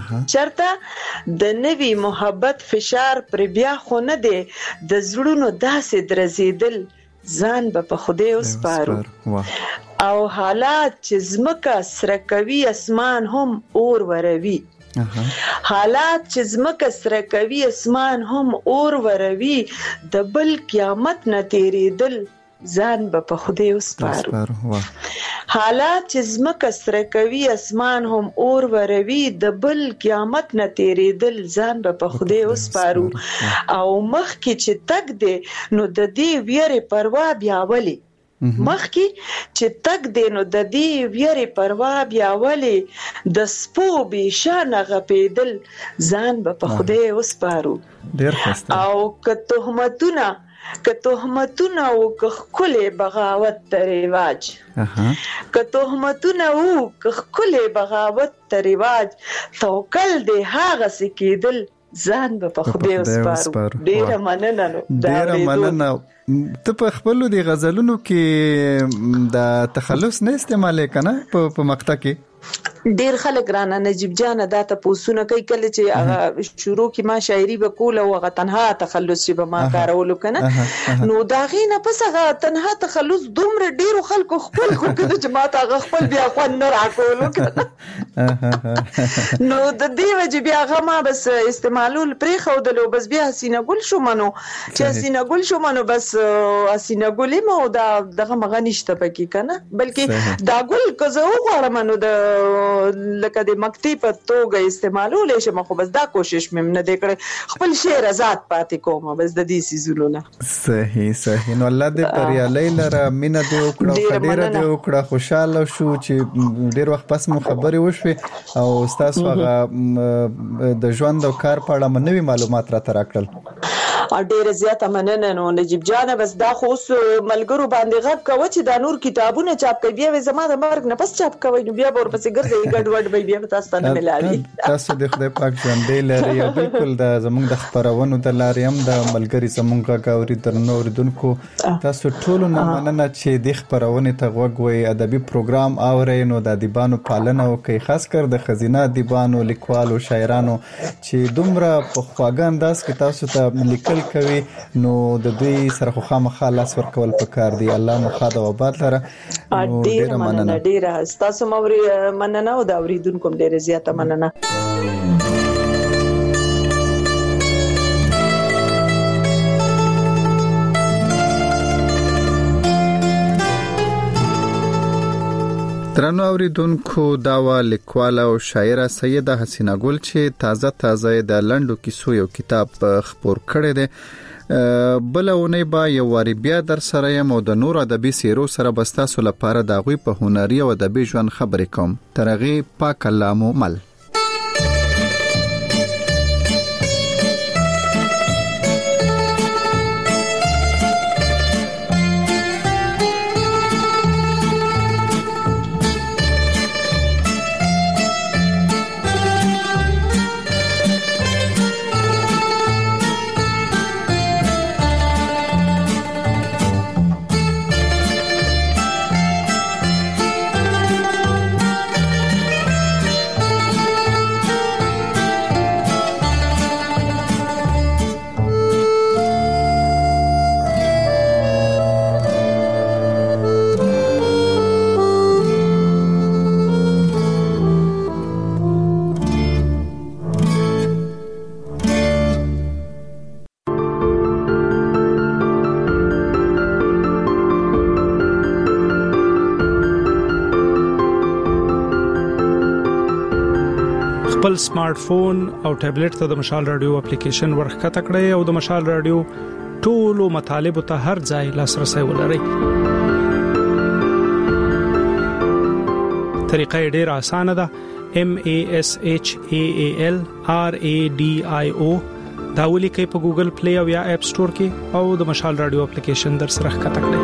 چرته د نوي محبت فشار پر بیا خو نه دی د زړونو داسې درزیدل ځان به په خدای وسپارو او حالات چې زمکه سره کوي اسمان هم اور وروي حالات چې زمکه سره کوي اسمان هم اور وروي د بل قیامت نه تیریدل ځان به په خدای وسپارو حالات چې زمکه سره کوي اسمان هم اور وروي د بل قیامت نه تیریدل ځان به په خدای وسپارو او مخ کې چې تک دی نو د دې ویره پروا بیا ولي مخ کې چې تک دی نو د دې ویره پروا بیا ولي د سپو به شان غپیدل ځان به په خدای وسپارو ډیر ښه او که تهمتونه که تهمتونه او که خلې بغاوت ته رواج که تهمتونه او که خلې بغاوت ته رواج توکل دی هغه سکیدل ځان به په خدای وسپارو ډیره مننه نو ډیره مننه ته په خپل د غزلونو کې د تخلص نه استعمال کنه په مقطع کې ډیر خلک رانه نجیب جان دا ته پوسونه کوي کله چې هغه شروع کې ما شاعري وکول او هغه تنها تخلص چې به ما کارولو کنه نو دا غینه پس هغه تنها تخلص دومره ډیر خلکو خپل کو کده چې ما ته خپل بیا خو نه راکولو کنه نو د دې وجه بیا هغه ما بس استعمالول پرې خودلو بس بیا حسینه ګل شو منو چې حسینه ګل شو منو بس حسینه ګل مو دا دغه مغنيشته پکې کنه بلکې دا ګل کزه وغواړم نو د لکه د مکتب په توګه استعمالول شي مخ بس دا کوشش مې نه وکړ خپل شعر آزاد پاتې کوم بس د دې سيزونو نه صحیح صحیح نو الله دې پريالي لره مینه دې وکړه ډیره دې وکړه خوشاله شو چې ډیر وخت پس مو خبرې وشوي او تاسو هغه د ژوند او کار په اړه نوې معلومات را تراکړل ډیره زیاته مننه نو نجیب جان بس دا خو ملګرو باندې غږ کوي چې دا نور کتابونه چاپ کوي بیا زما د مرګ نه پس چاپ کوي نو بیا ورپسې ګرځي ګډ وډ به بیا تاسو ته ملالي تاسو د خدای پاک ژوندې لري او بالکل د زمونږ د خبرونو د لارې هم د ملګری زمونږ غاوري درنو اوریدونکو تاسو ټول نه مننه چې د خبرونه ته غوږوي ادبي پروګرام اوري نو د ادیبانو پالنه او کوي خاص کر د خزینه ادیبانو لیکوالو شاعرانو چې دومره په خواږه انداز کې تاسو ته لیکل کوي نو د دوی سره خو خامخا لاس ورکول پکار دی الله مو خاطر او آباد لره ډیره مننه ډیره تاسو موري مننه او دا اوریدونکو ډیره زیاته مننه ترانو اوریدونکو داوا لیکواله او شاعره سیده حسینه ګل چې تازه تازه د لندو کیسو یو کتاب خبر کړی دی بلونه با یو واری بیا در سره یم او د نور ادبي سیرو سره بستا سو لپاره د غوي په هنري او ادبي ژوند خبرې کوم ترغه پاک کلامو مل خپل سمارټ فون او ټابلیټ ته د مشال رادیو اپلیکیشن ورخته کړئ او د مشال رادیو ټولو مطالب ته هر ځای لاسرسي ولرئ. طریقه ډیره اسانه ده. M A S H A A L R A D I O دا ولیکئ په ګوګل پلی او یا اپ سٹور کې او د مشال رادیو اپلیکیشن در سره ښکته کړئ.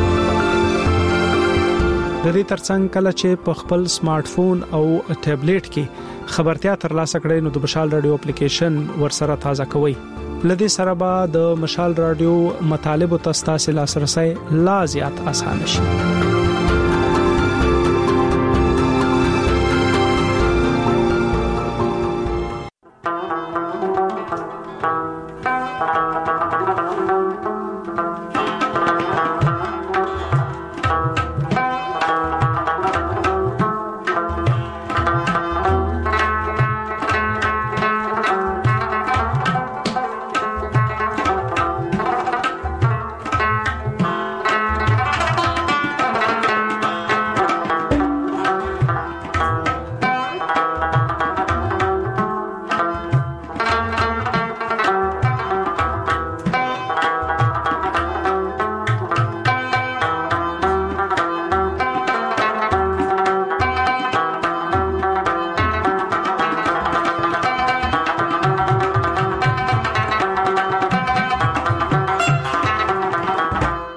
د دې ترڅنګ کله چې په خپل سمارټ فون او ټابلیټ کې خبرتیا ترلاسه کړئ نو د مشال رادیو اپلیکیشن ورسره تازه کوئ. لدې سره به د مشال رادیو مطالب او تاسو لاسرسي لا زیات اسانه شي.